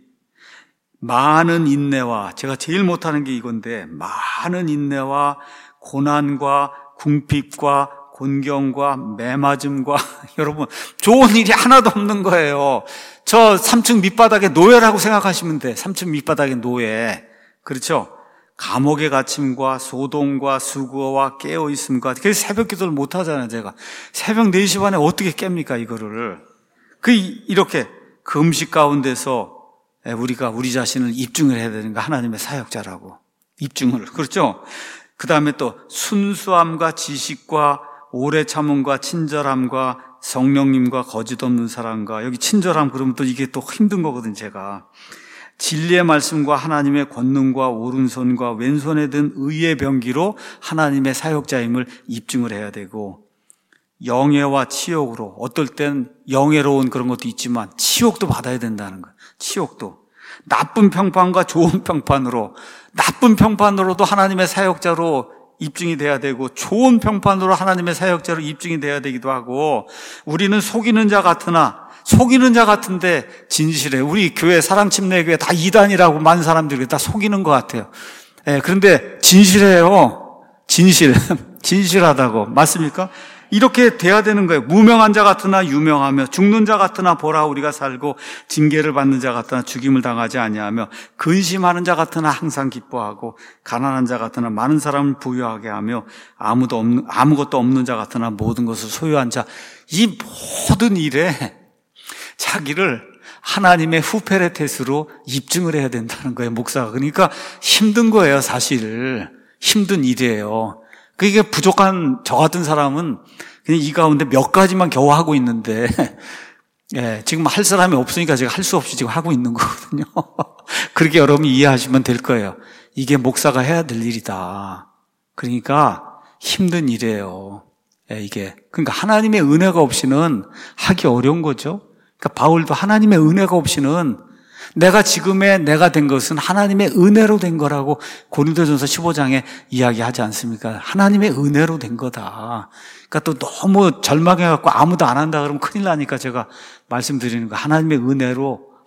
많은 인내와, 제가 제일 못하는 게 이건데, 많은 인내와 고난과 궁핍과 곤경과 매맞음과 여러분 좋은 일이 하나도 없는 거예요. 저 삼 층 밑바닥에 노예라고 생각하시면 돼. 삼 층 밑바닥에 노예. 그렇죠? 감옥의 갇힘과 소동과 수고와 깨어있음과, 그래서 새벽 기도를 못 하잖아요. 제가 새벽 네 시 반에 어떻게 깹니까 이거를. 그 이렇게 금식 가운데서 우리가 우리 자신을 입증을 해야 되는 거, 하나님의 사역자라고 입증을. 그렇죠? 그 다음에 또 순수함과 지식과 오래 참음과 친절함과 성령님과 거짓 없는 사랑과, 여기 친절함 그러면 또 이게 또 힘든 거거든요. 제가 진리의 말씀과 하나님의 권능과 오른손과 왼손에 든 의의 병기로 하나님의 사역자임을 입증을 해야 되고, 영예와 치욕으로, 어떨 땐 영예로운 그런 것도 있지만 치욕도 받아야 된다는 거예요. 치욕도. 나쁜 평판과 좋은 평판으로, 나쁜 평판으로도 하나님의 사역자로 입증이 돼야 되고, 좋은 평판으로 하나님의 사역자로 입증이 돼야 되기도 하고, 우리는 속이는 자 같으나, 속이는 자 같은데 진실해. 우리 교회, 사랑침례교회 다 이단이라고 많은 사람들이 다 속이는 것 같아요. 예, 그런데 진실해요. 진실. 진실하다고. 맞습니까? 이렇게 돼야 되는 거예요. 무명한 자 같으나 유명하며, 죽는 자 같으나 보라 우리가 살고, 징계를 받는 자 같으나 죽임을 당하지 아니하며, 근심하는 자 같으나 항상 기뻐하고, 가난한 자 같으나 많은 사람을 부유하게 하며, 아무도 없는, 아무것도 없는 자 같으나 모든 것을 소유한 자. 이 모든 일에 자기를 하나님의 후페레테스로 입증을 해야 된다는 거예요, 목사가. 그러니까 힘든 거예요, 사실. 힘든 일이에요. 그게 부족한 저 같은 사람은 그냥 이 가운데 몇 가지만 겨우 하고 있는데, 예, 지금 할 사람이 없으니까 제가 할 수 없이 지금 하고 있는 거거든요. 그렇게 여러분이 이해하시면 될 거예요. 이게 목사가 해야 될 일이다. 그러니까 힘든 일이에요. 예, 이게. 그러니까 하나님의 은혜가 없이는 하기 어려운 거죠. 그러니까 바울도 하나님의 은혜가 없이는, 내가 지금의 내가 된 것은 하나님의 은혜로 된 거라고 고린도전서 십오 장에 이야기하지 않습니까? 하나님의 은혜로 된 거다. 그러니까 또 너무 절망해갖고 아무도 안 한다 그러면 큰일 나니까 제가 말씀드리는 거, 하나님의 은혜로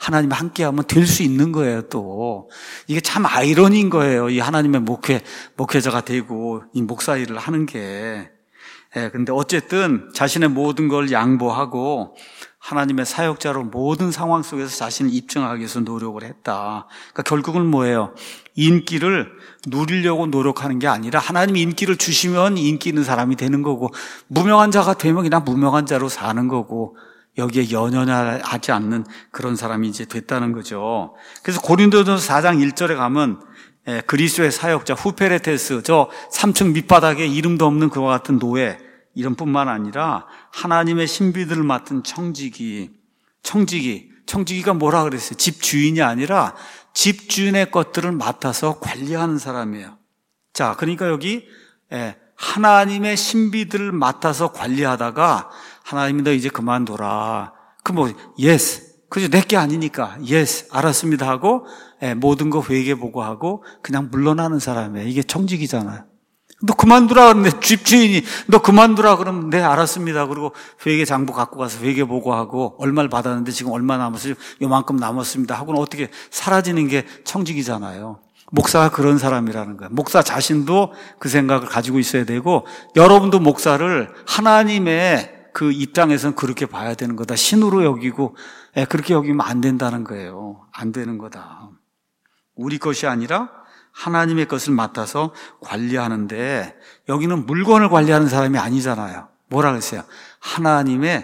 하나님과 함께하면 될 수 있는 거예요. 또 이게 참 아이러니인 거예요. 이 하나님의 목회 목회자가 되고 이 목사 일을 하는 게. 예, 근데 어쨌든 자신의 모든 걸 양보하고 하나님의 사역자로 모든 상황 속에서 자신을 입증하기 위해서 노력을 했다. 그러니까 결국은 뭐예요? 인기를 누리려고 노력하는 게 아니라 하나님이 인기를 주시면 인기 있는 사람이 되는 거고, 무명한 자가 되면 그냥 무명한 자로 사는 거고, 여기에 연연하지 않는 그런 사람이 이제 됐다는 거죠. 그래서 고린도전서 사 장 일 절에 가면 예, 그리스도의 사역자 후페레테스, 저 삼 층 밑바닥에 이름도 없는 그와 같은 노예, 이름뿐만 아니라 하나님의 신비들을 맡은 청지기, 청지기, 청지기가 뭐라 그랬어요? 집주인이 아니라 집주인의 것들을 맡아서 관리하는 사람이에요. 자, 그러니까 여기 예, 하나님의 신비들을 맡아서 관리하다가 하나님이 너 이제 그만둬라. 그 뭐 예스, 그죠? 내게 아니니까 예스, 알았습니다 하고 예, 모든 거 회개 보고하고 그냥 물러나는 사람이에요. 이게 청지기잖아요. 너 그만두라 그러는데 집주인이 너 그만두라 그러면 네 알았습니다. 그리고 회계 장부 갖고 가서 회계 보고하고 얼마를 받았는데 지금 얼마 남았어요? 요만큼 남았습니다 하고는 어떻게 사라지는 게 청지기잖아요. 목사가 그런 사람이라는 거예요. 목사 자신도 그 생각을 가지고 있어야 되고, 여러분도 목사를 하나님의 그 입장에서는 그렇게 봐야 되는 거다. 신으로 여기고 그렇게 여기면 안 된다는 거예요. 안 되는 거다. 우리 것이 아니라 하나님의 것을 맡아서 관리하는데, 여기는 물건을 관리하는 사람이 아니잖아요. 뭐라 그랬어요? 하나님의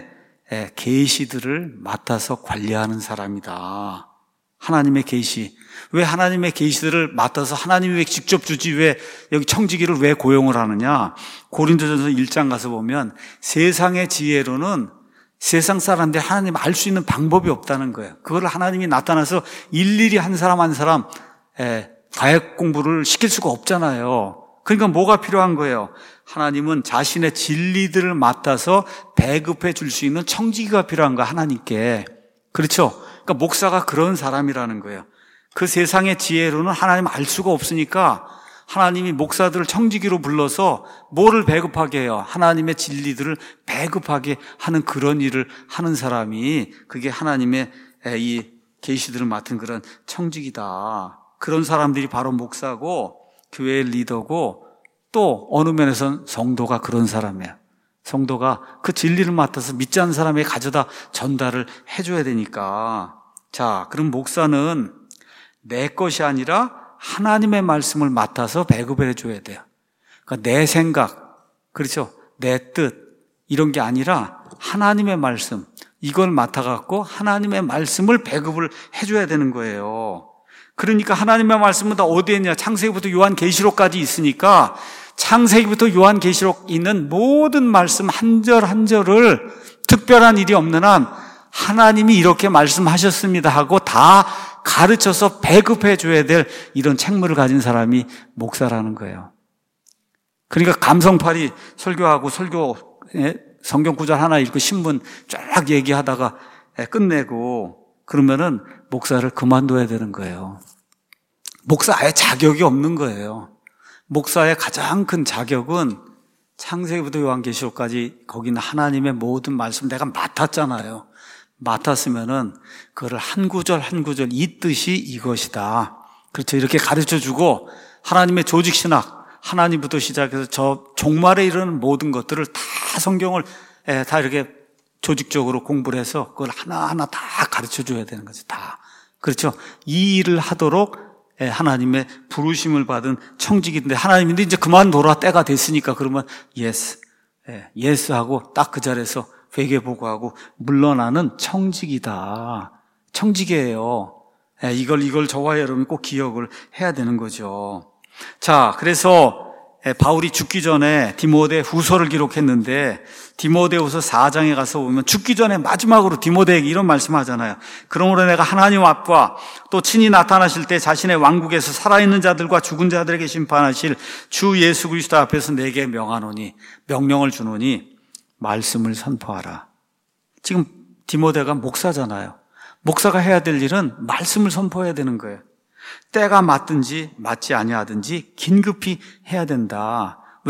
계시들을 맡아서 관리하는 사람이다. 하나님의 계시. 왜 하나님의 계시들을 맡아서 하나님이 왜 직접 주지 왜 여기 청지기를 왜 고용을 하느냐? 고린도전서 일 장 가서 보면 세상의 지혜로는 세상 사람들이 하나님 알 수 있는 방법이 없다는 거예요. 그걸 하나님이 나타나서 일일이 한 사람 한 사람 에, 과학 공부를 시킬 수가 없잖아요. 그러니까 뭐가 필요한 거예요? 하나님은 자신의 진리들을 맡아서 배급해 줄 수 있는 청지기가 필요한 거야, 하나님께. 그렇죠? 그러니까 목사가 그런 사람이라는 거예요. 그 세상의 지혜로는 하나님 알 수가 없으니까 하나님이 목사들을 청지기로 불러서 뭐를 배급하게 해요? 하나님의 진리들을 배급하게 하는 그런 일을 하는 사람이, 그게 하나님의 이 계시들을 맡은 그런 청지기다. 그런 사람들이 바로 목사고 교회의 리더고, 또 어느 면에서는 성도가 그런 사람이에요. 성도가 그 진리를 맡아서 믿지 않는 사람에게 가져다 전달을 해줘야 되니까. 자, 그럼 목사는 내 것이 아니라 하나님의 말씀을 맡아서 배급을 해줘야 돼요. 그러니까 내 생각, 그렇죠? 내 뜻, 이런 게 아니라 하나님의 말씀, 이걸 맡아갖고 하나님의 말씀을 배급을 해줘야 되는 거예요. 그러니까 하나님의 말씀은 다 어디에 있냐? 창세기부터 요한계시록까지 있으니까 창세기부터 요한계시록 있는 모든 말씀 한 절 한 절을 특별한 일이 없는 한 하나님이 이렇게 말씀하셨습니다 하고 다 가르쳐서 배급해 줘야 될 이런 책무를 가진 사람이 목사라는 거예요. 그러니까 감성팔이 설교하고 설교 성경 구절 하나 읽고 신문 쫙 얘기하다가 끝내고 그러면은 목사를 그만둬야 되는 거예요. 목사 아예 자격이 없는 거예요. 목사의 가장 큰 자격은 창세기부터 요한계시록까지 거기는 하나님의 모든 말씀 내가 맡았잖아요. 맡았으면은 그거를 한 구절 한 구절 이 뜻이 이것이다. 그렇죠. 이렇게 가르쳐주고 하나님의 조직신학, 하나님부터 시작해서 저 종말에 이르는 모든 것들을 다 성경을 다 이렇게 조직적으로 공부를 해서 그걸 하나하나 다 가르쳐줘야 되는 거죠. 다. 그렇죠. 이 일을 하도록 하나님의 부르심을 받은 청지기인데, 하나님인데 이제 그만둬라 때가 됐으니까 그러면 예스, 예스 하고 딱 그 자리에서 회개 보고하고 물러나는 청지기다. 청지기예요. 이걸 이걸 저와 여러분이 꼭 기억을 해야 되는 거죠. 자, 그래서 바울이 죽기 전에 디모데 후서를 기록했는데 디모데후서 사 장에 가서 보면 죽기 전에 마지막으로 디모데에게 이런 말씀하잖아요. 그러므로 내가 하나님 앞과 또 친히 나타나실 때 자신의 왕국에서 살아있는 자들과 죽은 자들에게 심판하실 주 예수 그리스도 앞에서 내게 명하노니, 명령을 주노니 말씀을 선포하라. 지금 디모데가 목사잖아요. 목사가 해야 될 일은 말씀을 선포해야 되는 거예요. 때가 맞든지 맞지 아니하든지 긴급히 해야 된다. 왜?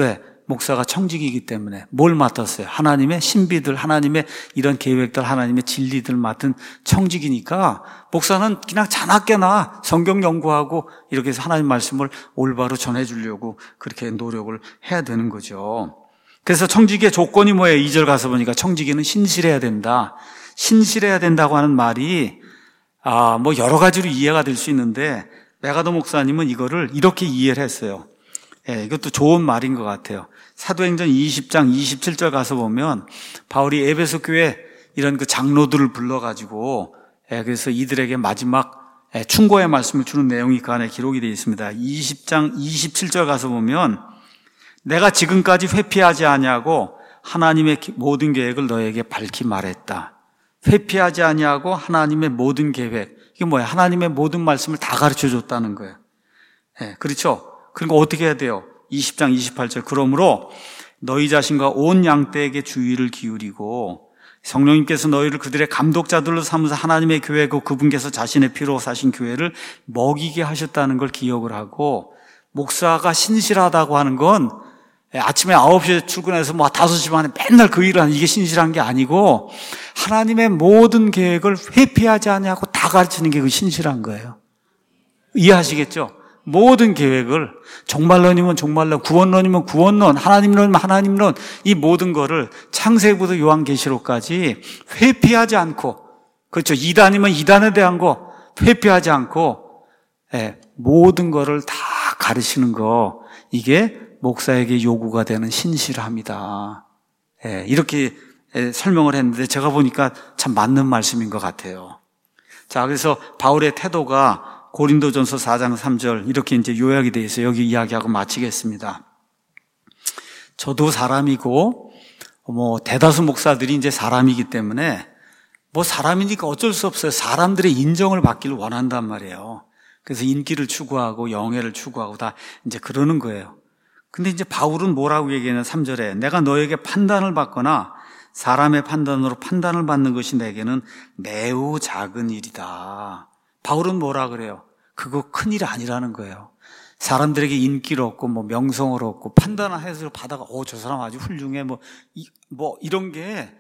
목사가 청직이기 때문에 뭘 맡았어요? 하나님의 신비들, 하나님의 이런 계획들, 하나님의 진리들 맡은 청직이니까 목사는 그냥 자나깨나 성경 연구하고 이렇게 해서 하나님 말씀을 올바로 전해주려고 그렇게 노력을 해야 되는 거죠. 그래서 청지기의 조건이 뭐예요? 이 절 가서 보니까 청지기는 신실해야 된다. 신실해야 된다고 하는 말이 아, 뭐 여러 가지로 이해가 될 수 있는데 메가더 목사님은 이거를 이렇게 이해를 했어요. 예, 이것도 좋은 말인 것 같아요. 사도행전 이십 장 이십칠 절 가서 보면 바울이 에베소 교회 이런 그 장로들을 불러가지고 예, 그래서 이들에게 마지막 예, 충고의 말씀을 주는 내용이 그 안에 기록이 되어 있습니다. 이십 장 이십칠 절 가서 보면 내가 지금까지 회피하지 아니하고 하나님의 모든 계획을 너에게 밝히 말했다. 회피하지 아니하고 하나님의 모든 계획. 이게 뭐야? 하나님의 모든 말씀을 다 가르쳐 줬다는 거예요. 예, 그렇죠? 그러니까 어떻게 해야 돼요? 이십 장 이십팔 절. 그러므로 너희 자신과 온 양떼에게 주의를 기울이고 성령님께서 너희를 그들의 감독자들로 삼으사 하나님의 교회고 그분께서 자신의 피로 사신 교회를 먹이게 하셨다는 걸 기억을 하고 목사가 신실하다고 하는 건 아침에 아홉 시에 출근해서 뭐 다섯 시 반에 맨날 그 일을 하는 이게 신실한 게 아니고 하나님의 모든 계획을 회피하지 아니하고 다 가르치는 게 그 신실한 거예요. 이해하시겠죠? 모든 계획을 종말론이면 종말론, 구원론이면 구원론, 하나님론이면 하나님론 이 모든 거를 창세기부터 요한계시록까지 회피하지 않고 그렇죠. 이단이면 이단에 대한 거 회피하지 않고 예, 모든 거를 다 가르치는 거 이게 목사에게 요구가 되는 신실함이다. 예, 이렇게 예, 설명을 했는데 제가 보니까 참 맞는 말씀인 것 같아요. 자, 그래서 바울의 태도가 고린도전서 사 장 삼 절 이렇게 이제 요약이 되어 있어요. 여기 이야기하고 마치겠습니다. 저도 사람이고 뭐 대다수 목사들이 이제 사람이기 때문에 뭐 사람이니까 어쩔 수 없어요. 사람들의 인정을 받기를 원한단 말이에요. 그래서 인기를 추구하고 영예를 추구하고 다 이제 그러는 거예요. 근데 이제 바울은 뭐라고 얘기하냐 삼 절에 내가 너에게 판단을 받거나 사람의 판단으로 판단을 받는 것이 내게는 매우 작은 일이다. 바울은 뭐라 그래요? 그거 큰일이 아니라는 거예요. 사람들에게 인기를 얻고 뭐 명성을 얻고 판단을 해서 받아가 어, 저 사람 아주 훌륭해 뭐, 이, 뭐 이런 게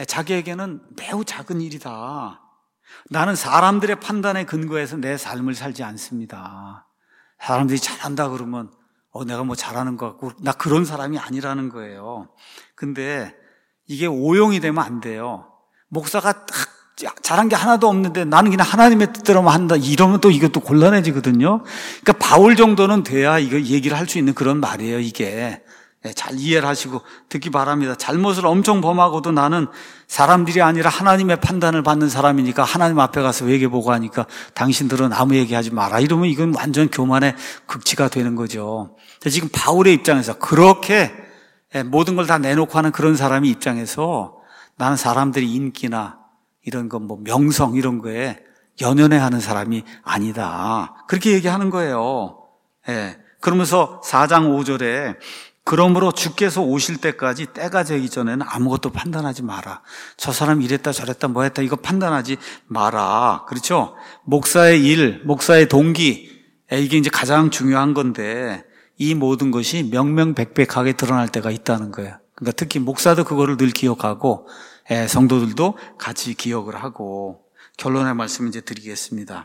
자기에게는 매우 작은 일이다. 나는 사람들의 판단에 근거해서 내 삶을 살지 않습니다. 사람들이 잘한다 그러면 어, 내가 뭐 잘하는 것 같고 나 그런 사람이 아니라는 거예요. 근데 이게 오용이 되면 안 돼요. 목사가 딱 잘한 게 하나도 없는데 나는 그냥 하나님의 뜻대로만 한다. 이러면 또 이것도 곤란해지거든요. 그러니까 바울 정도는 돼야 이거 얘기를 할 수 있는 그런 말이에요, 이게. 잘 이해를 하시고 듣기 바랍니다. 잘못을 엄청 범하고도 나는 사람들이 아니라 하나님의 판단을 받는 사람이니까 하나님 앞에 가서 회개보고 하니까 당신들은 아무 얘기하지 마라. 이러면 이건 완전 교만의 극치가 되는 거죠. 지금 바울의 입장에서 그렇게 모든 걸 다 내놓고 하는 그런 사람의 입장에서 나는 사람들이 인기나 이런 거 뭐 명성 이런 거에 연연해하는 사람이 아니다. 그렇게 얘기하는 거예요. 예. 그러면서 사 장 오 절에 그러므로 주께서 오실 때까지 때가 되기 전에는 아무것도 판단하지 마라. 저 사람 이랬다 저랬다 뭐 했다 이거 판단하지 마라. 그렇죠? 목사의 일, 목사의 동기 이게 이제 가장 중요한 건데 이 모든 것이 명명백백하게 드러날 때가 있다는 거예요. 그러니까 특히 목사도 그거를 늘 기억하고 성도들도 같이 기억을 하고 결론의 말씀 이제 드리겠습니다.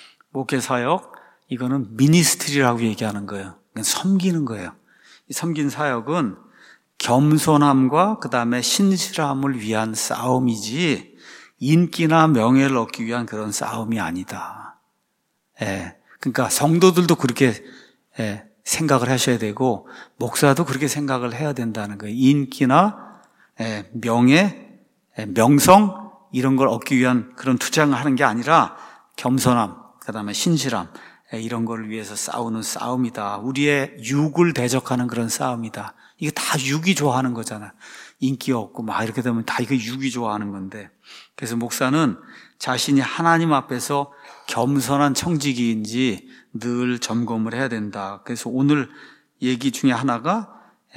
목회 사역 이거는 미니스트리라고 얘기하는 거예요. 섬기는 거예요. 이 섬긴 사역은 겸손함과 그 다음에 신실함을 위한 싸움이지 인기나 명예를 얻기 위한 그런 싸움이 아니다. 예. 그러니까 성도들도 그렇게 예, 생각을 하셔야 되고 목사도 그렇게 생각을 해야 된다는 거예요. 인기나 예, 명예, 예, 명성 이런 걸 얻기 위한 그런 투쟁을 하는 게 아니라 겸손함, 그 다음에 신실함 이런 걸 위해서 싸우는 싸움이다. 우리의 육을 대적하는 그런 싸움이다. 이게 다 육이 좋아하는 거잖아. 인기 없고 막 이렇게 되면 다 이거 육이 좋아하는 건데. 그래서 목사는 자신이 하나님 앞에서 겸손한 청지기인지 늘 점검을 해야 된다. 그래서 오늘 얘기 중에 하나가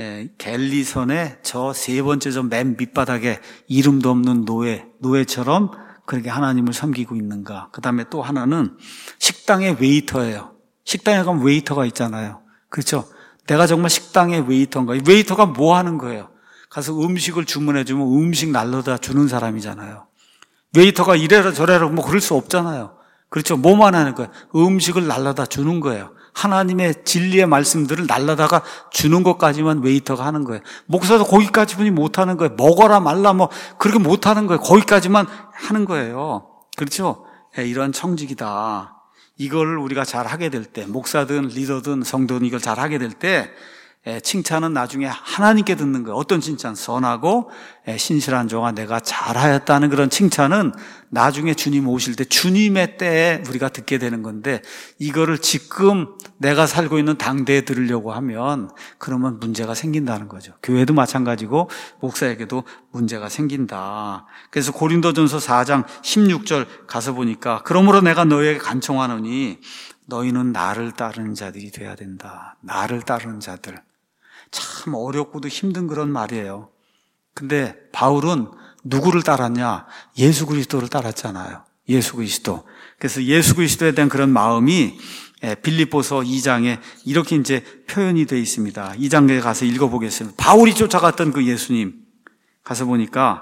갤리선의 저 세 번째 저 맨 밑바닥에 이름도 없는 노예, 노예처럼 그렇게 하나님을 섬기고 있는가. 그 다음에 또 하나는 식당의 웨이터예요. 식당에 가면 웨이터가 있잖아요. 그렇죠? 내가 정말 식당의 웨이터인가? 웨이터가 뭐 하는 거예요? 가서 음식을 주문해주면 음식 날라다 주는 사람이잖아요. 웨이터가 이래라 저래라 뭐 그럴 수 없잖아요. 그렇죠? 뭐만 하는 거예요? 음식을 날라다 주는 거예요. 하나님의 진리의 말씀들을 날라다가 주는 것까지만 웨이터가 하는 거예요. 목사도 거기까지만이 못하는 거예요. 먹어라 말라 뭐 그렇게 못하는 거예요. 거기까지만 하는 거예요. 그렇죠? 네, 이런 청직이다. 이걸 우리가 잘 하게 될 때, 목사든 리더든 성도든 이걸 잘 하게 될 때 칭찬은 나중에 하나님께 듣는 거예요. 어떤 칭찬? 선하고 신실한 종아 내가 잘하였다는 그런 칭찬은 나중에 주님 오실 때 주님의 때에 우리가 듣게 되는 건데, 이거를 지금 내가 살고 있는 당대에 들으려고 하면 그러면 문제가 생긴다는 거죠. 교회도 마찬가지고 목사에게도 문제가 생긴다. 그래서 고린도전서 사 장 십육 절 가서 보니까 그러므로 내가 너희에게 간청하노니 너희는 나를 따르는 자들이 돼야 된다. 나를 따르는 자들. 참 어렵고도 힘든 그런 말이에요. 근데 바울은 누구를 따랐냐? 예수 그리스도를 따랐잖아요. 예수 그리스도. 그래서 예수 그리스도에 대한 그런 마음이 빌립보서 이 장에 이렇게 이제 표현이 되어 있습니다. 이 장에 가서 읽어보겠습니다. 바울이 쫓아갔던 그 예수님 가서 보니까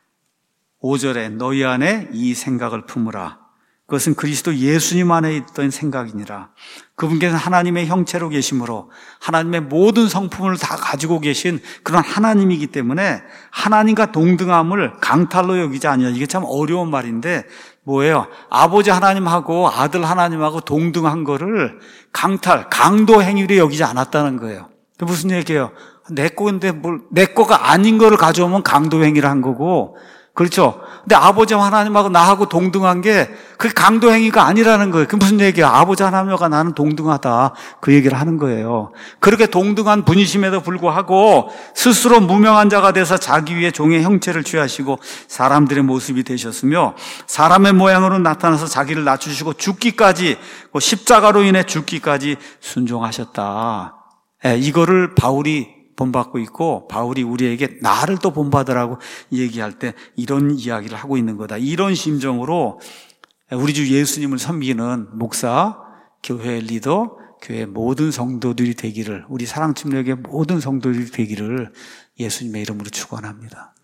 오 절에 너희 안에 이 생각을 품으라. 그것은 그리스도 예수님 안에 있던 생각이니라. 그분께서는 하나님의 형체로 계심으로 하나님의 모든 성품을 다 가지고 계신 그런 하나님이기 때문에 하나님과 동등함을 강탈로 여기지 아니하라. 이게 참 어려운 말인데 뭐예요? 아버지 하나님하고 아들 하나님하고 동등한 거를 강탈, 강도 행위로 여기지 않았다는 거예요. 무슨 얘기예요? 내 거인데 뭘, 내 거가 아닌 거를 가져오면 강도 행위를 한 거고, 그렇죠? 근데 아버지 하나님하고 나하고 동등한 게 그게 강도 행위가 아니라는 거예요. 그게 무슨 얘기야? 아버지 하나님과 나는 동등하다. 그 얘기를 하는 거예요. 그렇게 동등한 분이심에도 불구하고 스스로 무명한 자가 돼서 자기 위에 종의 형체를 취하시고 사람들의 모습이 되셨으며 사람의 모양으로 나타나서 자기를 낮추시고 죽기까지, 십자가로 인해 죽기까지 순종하셨다. 예, 이거를 바울이 본받고 있고, 바울이 우리에게 나를 또 본받으라고 얘기할 때 이런 이야기를 하고 있는 거다. 이런 심정으로 우리 주 예수님을 섬기는 목사, 교회 리더, 교회 모든 성도들이 되기를, 우리 사랑침례교회 모든 성도들이 되기를 예수님의 이름으로 축원합니다.